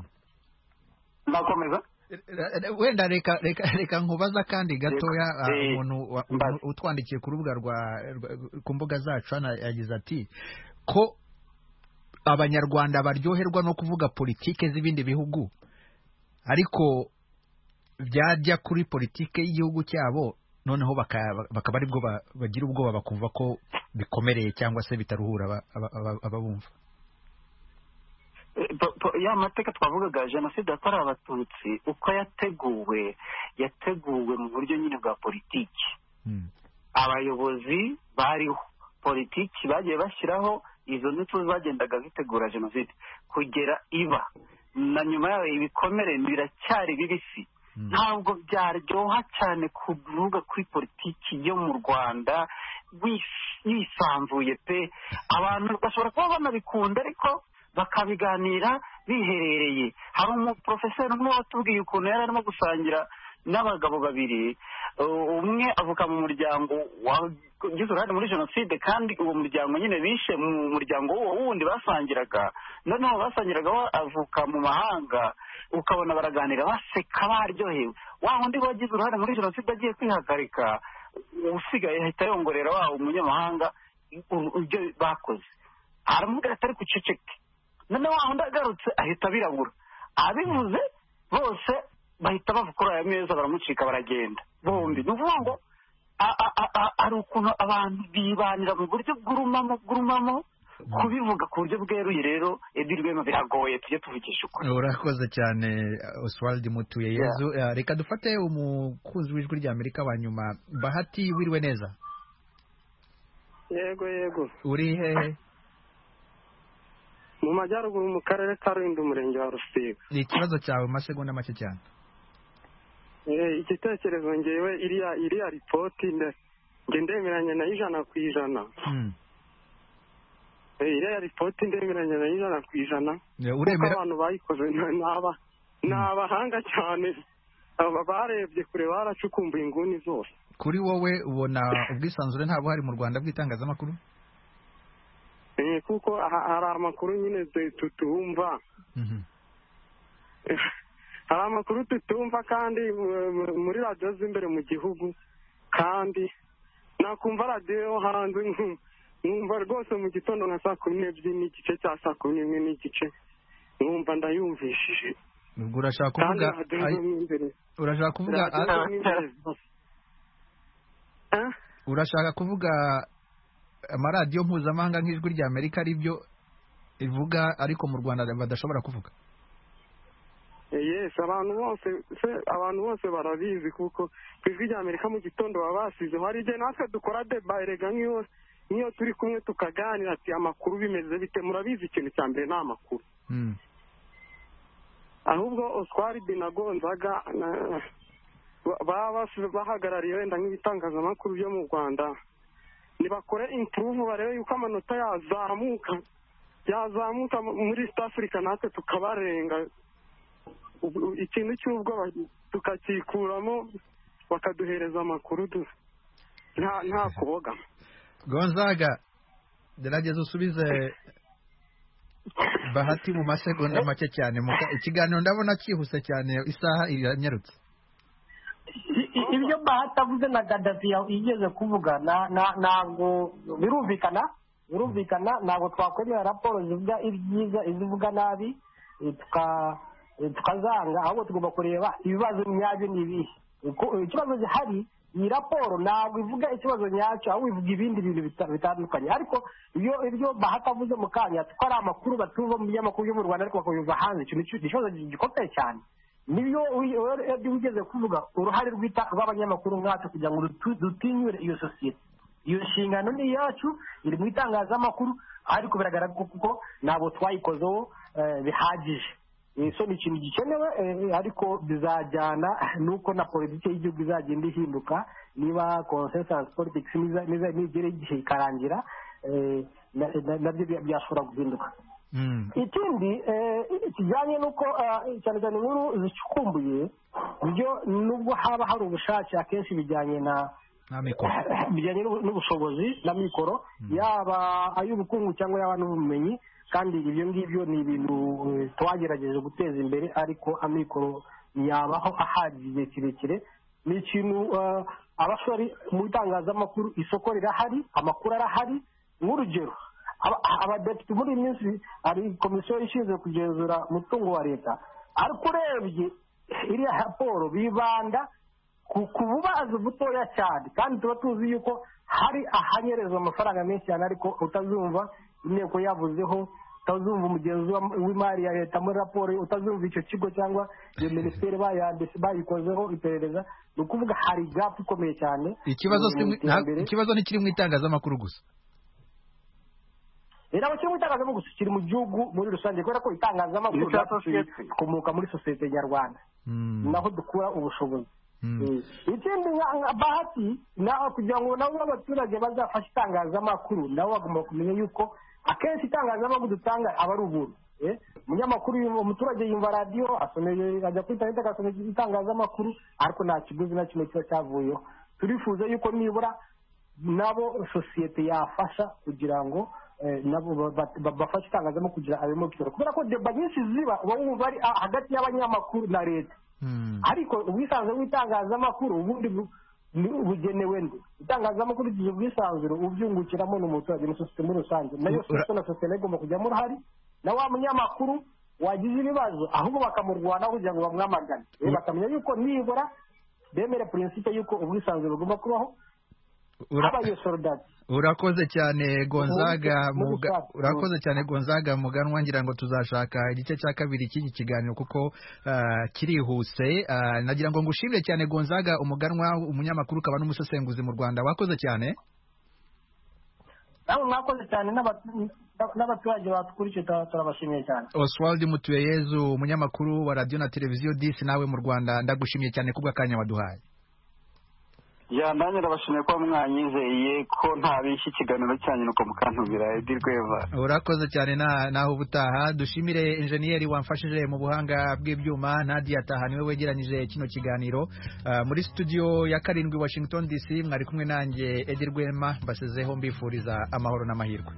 nakomeza wenda reka reka reka nkubaza kandi gatoya, umuntu utwandikiye ku rubuga rwa ku mbuga zacu yagize ati ko abanyarwanda baryoherwa no kuvuga politike z'ibindi bihugu, ariko byajya kuri politike y'igihugu cyabo noneho bakaba aribwo bagira ubwoba bakumva ko bikomereye cyangwa se bitaruhura ababumva. Ya mateka twavugaga jenoside yakorewe abatutsi uko yateguwe yateguwe mu buryo nyine bwa politiki. Abayobozi bariho politiki bagiye bashyiraho izo ntutu zagendaga zitegura jenoside kugera iba na nyuma yayo ibikomere biracyari bibisi. Ntabwo byaryoha cyane kuvuga kuri politiki yo mu Rwanda wisanzuye pe. Abantu bashobora kuba banabikunda ariko bakabiganira biherereye. Hari umuprofeseri umwe watubwiye ukuntu yari arimo gusangira n'abagabo babiri, umwe avuka mu muryango wagize uruhare muri jenoside kandi uwo muryango nyine bishe mu muryango wundi basangiraga, noneho basangiraga we avuka mu mahanga, ukabona baraganira baseka baryohewe. Wa wundi wagize uruhare muri jenoside agiye kwihagarika, usigaye ahita yongorera wa umunyamahanga ibyo bakoze, aramubwira atari kuceceke. Noneho wa wundi agarutse ahita birabura, abivuze bose bahita bava kuri aya meza baramucika baragenda bombi. Ni ukuvuga ngo ari ukuntu abantu bibanira mu buryo bw'urumamo bw'urumamo kubivuga ku buryo bweruye. Rero Edi Rwema biragoye, tujye tuvugisha ukuri. Urakoze cyane Oswald Mutuyeyezu. Yeah. Reka dufate umukunzi w'ijwi rya Amerika wa nyuma. Bahati, wiriwe neza? Yego yego. Uri hehe? Mu majyaruguru mu karere ka Rulindo umurenge wa Rusiga. Ni ikibazo cyawe masegonda make cyane. Eh, igitekerezo ngewe iriya iriya ripoti nge ndemeranya na ijana ku ijana. Mm. Eh, iriya ripoti ndemeranya na ijana ku ijana. Uremera abantu bayikoze n'aba n'abahanga cyane. Aba barebye kure baracukumbuye inguni zose. Kuri wowe ubona ubwisanzure nta buhari mu Rwanda bw'itangazamakuru? Eh, kuko hari amakuru nyine tutumva. Mhm. Hari amakuru tutumva kandi muri radiyo z'imbere mu gihugu, kandi nakumva radiyo hanze nkumva rwose mu gitondo nka saa kumi n'ebyiri n'igice cya saa kumi n'imwe n'igice nkumva ndayumvishije. Ubwo urashaka kuvuga urashaka kuvuga urashaka kuvuga amaradiyo mpuzamahanga nk'ijwi rya Amerika aribyo ivuga ariko mu Rwanda badashobora kuvuga? Yes, abantu bose se abantu bose barabizi kuko ijwi rya Amerika mu gitondo baba basize. Hari igihe natwe dukora deba erega nk'iyo niyo turi kumwe tukaganira ati amakuru bimeze bite, murabizi ikintu cya mbere ni amakuru. Mm. Ahubwo Oswald na Gonzaga baba bahagarariye wenda nk'ibitangazamakuru byo mu Rwanda nibakore improve barebe yuko amanota yazamuka yazamuka muri East Africa natwe tukabarenga ikintu cy'ubwo tukakikuramo bakaduhereza amakuru nta nta kuboga. Gonzaga, gerageza usubize Bahati mu masegonda make cyane. Ikiganiro ndabona cyihuse cyane, isaha iranyarutse. Ibyo Bahati avuze na Gaddafi yigeze kuvuga ntabwo birumvikana birumvikana ntabwo twakwemera raporo zivuga ibyiza izivuga nabi tukazanga, ahubwo tugomba kureba ibibazo nyabyo n'ibihe. Ikibazo gihari, iyi raporo ntabwo ivuga ikibazo nyacyo, ahubwo ivuga ibindi bintu bitandukanye. Ariko iyo ibyo Bahati avuze mu kanya ko ari amakuru batuva mu binyamakuru byo mu Rwanda ariko bakabiva hanze, ikintu ikibazo gikomeye cyane. Niyo ugeze kuvuga uruhare rw'abanyamakuru nkatwe kugira ngo dutinyure iyo sosiyete. Iyo nshingano ni iyacu, iri mu itangazamakuru, ariko biragaragara kuko ntabwo twayikozeho bihagije. So ni ikintu gikenewe, ariko bizajyana nuko na politiki y'igihugu izagenda ihinduka. Niba consensus politics nigera igihe ikarangira, nabyo byashobora guhinduka. Ikindi kijyanye n'uko cyane cyane inkuru zicukumbuye byo nubwo haba hari ubushake akenshi bijyanye na bijyanye n'ubushobozi na mikoro, yaba ay'ubukungu cyangwa yaba n'ubumenyi, kandi ibyo ngibyo ni ibintu twagerageje guteza imbere, ariko amikoro yabaho ahagije igihe kirekire. Ni ikintu abasore mu itangazamakuru, isoko rirahari, amakuru arahari. Nk'urugero, abadepite muri iyi minsi hari komisiyo ishinzwe kugenzura umutungo wa leta, ariko urebye iriya raporo bibanda ku bubazo butoya cyane kandi tuba tuzi yuko hari ahanyereza amafaranga menshi cyane ariko utazumva inteko yavuzeho utazumva umugenzi w'imari ya leta muri raporo utazumva icyo kigo cyangwa iyo minisiteri bayanditse bayikozeho iperereza ni ukuvuga hari gap ikomeye cyane. Ikibazo ni kiri mu itangazamakuru gusa, rero abo kiri mu itangazamakuru gusa kiri mu gihugu muri rusange kubera ko itangazamakuru rikomoka muri sosiyete nyarwanda naho dukura ubushobozi. Ikindi nka bahati naho kugira ngo nabo abaturage bazafashe itangazamakuru nabo bagomba kumenya yuko akenshi itangazamakuru dutanga aba ari ubuntu. Umunyamakuru umuturage yumva radiyo asomeye ajya kuri interineti agasoma itangazamakuru ariko nta kiguzi na kimwe kiba cyavuyeho. Turifuza yuko nibura nabo sosiyete yafasha kugira ngo nabo bafashe itangazamakuru kugira abemo kitoro kubera ko deba nyinshi ziba uba wumva ari hagati y'abanyamakuru na leta. Ariko ubwisanzure bw'itangazamakuru ubundi bugenewe nde? Itangazamakuru igihe ubwisanzure ubyungukiramo n'umuturage na sosiyete muri rusange nayo sosiyete na sosiyete igomba kujyamo uruhare na wa munyamakuru wagize ibibazo ahubwo bakamurwana kugira ngo bamwamagane bakamenya yuko nibura bemere principe yuko ubwisanzure bugomba kubaho. Urakoze cyane Gonzaga urakoze cyane Gonzaga Muganwa ngira ngo tuzashaka igice cya kabiri cy'iki kiganiro kuko kirihuse. Nagira ngo ngushimire cyane Gonzaga Umuganwa umunyamakuru kaba n'umusesenguzi mu Rwanda. Wakoze cyane. Nabo mwakoze cyane n'abaturage batukurikiye turabashimiye cyane. Oswald Mutuyeyezu umunyamakuru wa radio na televiziyo disi nawe mu Rwanda ndagushimiye cyane kubw'akanya waduhaye. Ya nanjye ndabashimiye ko mwanyizeye ko ntabishye ikiganiro cyanyu nuko mukantubira Edi Rwema. Urakoze cyane na naho ubutaha. Dushimire engineer wamfashije mu buhanga bw'ibyuma Nadia Taha niwe wegeranyije kino kiganiro uh, muri studio ya karindwi Washington D C mwari kumwe nanjye Edi Rwema basezeho mbifuriza amahoro n'amahirwe.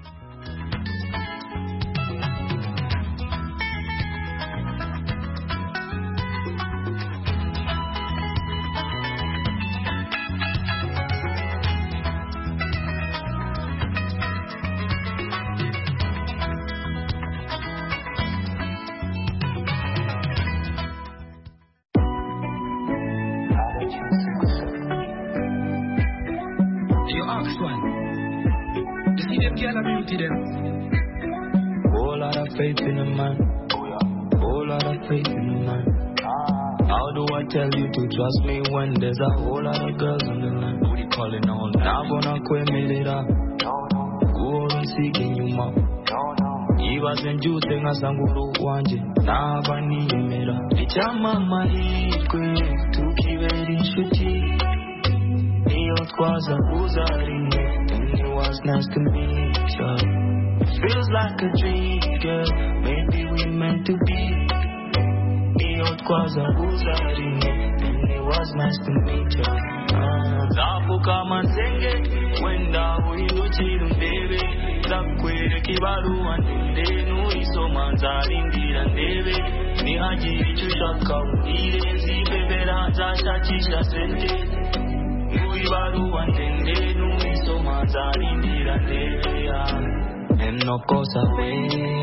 Whole lot of faith in a man, whole lot of faith in a man. How do I tell you to trust me when there's a whole lot of girls on the line? What you calling on? Now gonna quit me later. Go and seeking you ma. Ibaze njute ngasanguru wanje nabaniyemera icyama mahirwe tukibera inshuti iyo twaza uzariye. It was nice to meet you. Feels like a dream, girl. Maybe we meant to be. It was a uzari, and it was nice to meet you. Zapuka manzenge, wenda uindo chiru ndebe. Zakwere kibaru andende, nuiso manzari ndira ndebe. Ni haji chushaka undire, zibebera zasha chisha sente. Uibaru andende, nuiso manzari ndira ndebe ya. And no cosa we,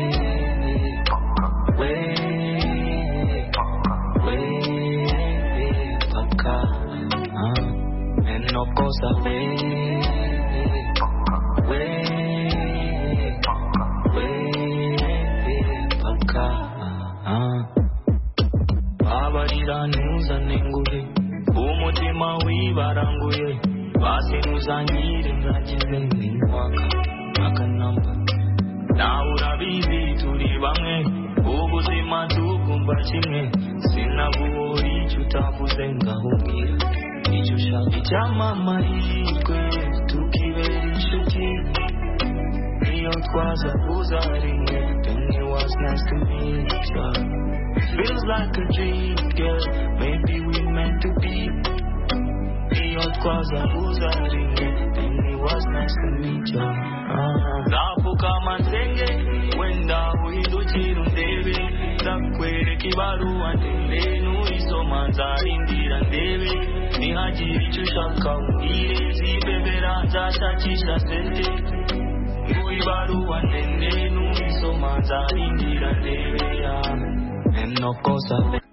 we, we, paka. And no cosa we, we, we, paka. Babarira nuza nenguhe, umutima wibaranguye. Basi nuzanyire ngakize mwaka, akanamba. Nawe urabizi turi bamwe ubuzima tugumba kimwe sinaguhora icyo utavuze ngahubwira icyo ushaka icyama amahirwe tukibera inshuti iyo twaza uzarimwe. Then it was nice to meet you. Feels like a dream, girl. Maybe we meant to be. Iyo twaza uzarimwe. Then it was nice to meet you. Zapuka manzenge wenda uhindukira undebe. Zakwere kibaru andende nuiso manzari ndira ndebe. Nihagire icyo ushaka umbwire zibebera nzashakisha sente. Uibaru andende nuiso manzari ndira ndebe ya. And no cosa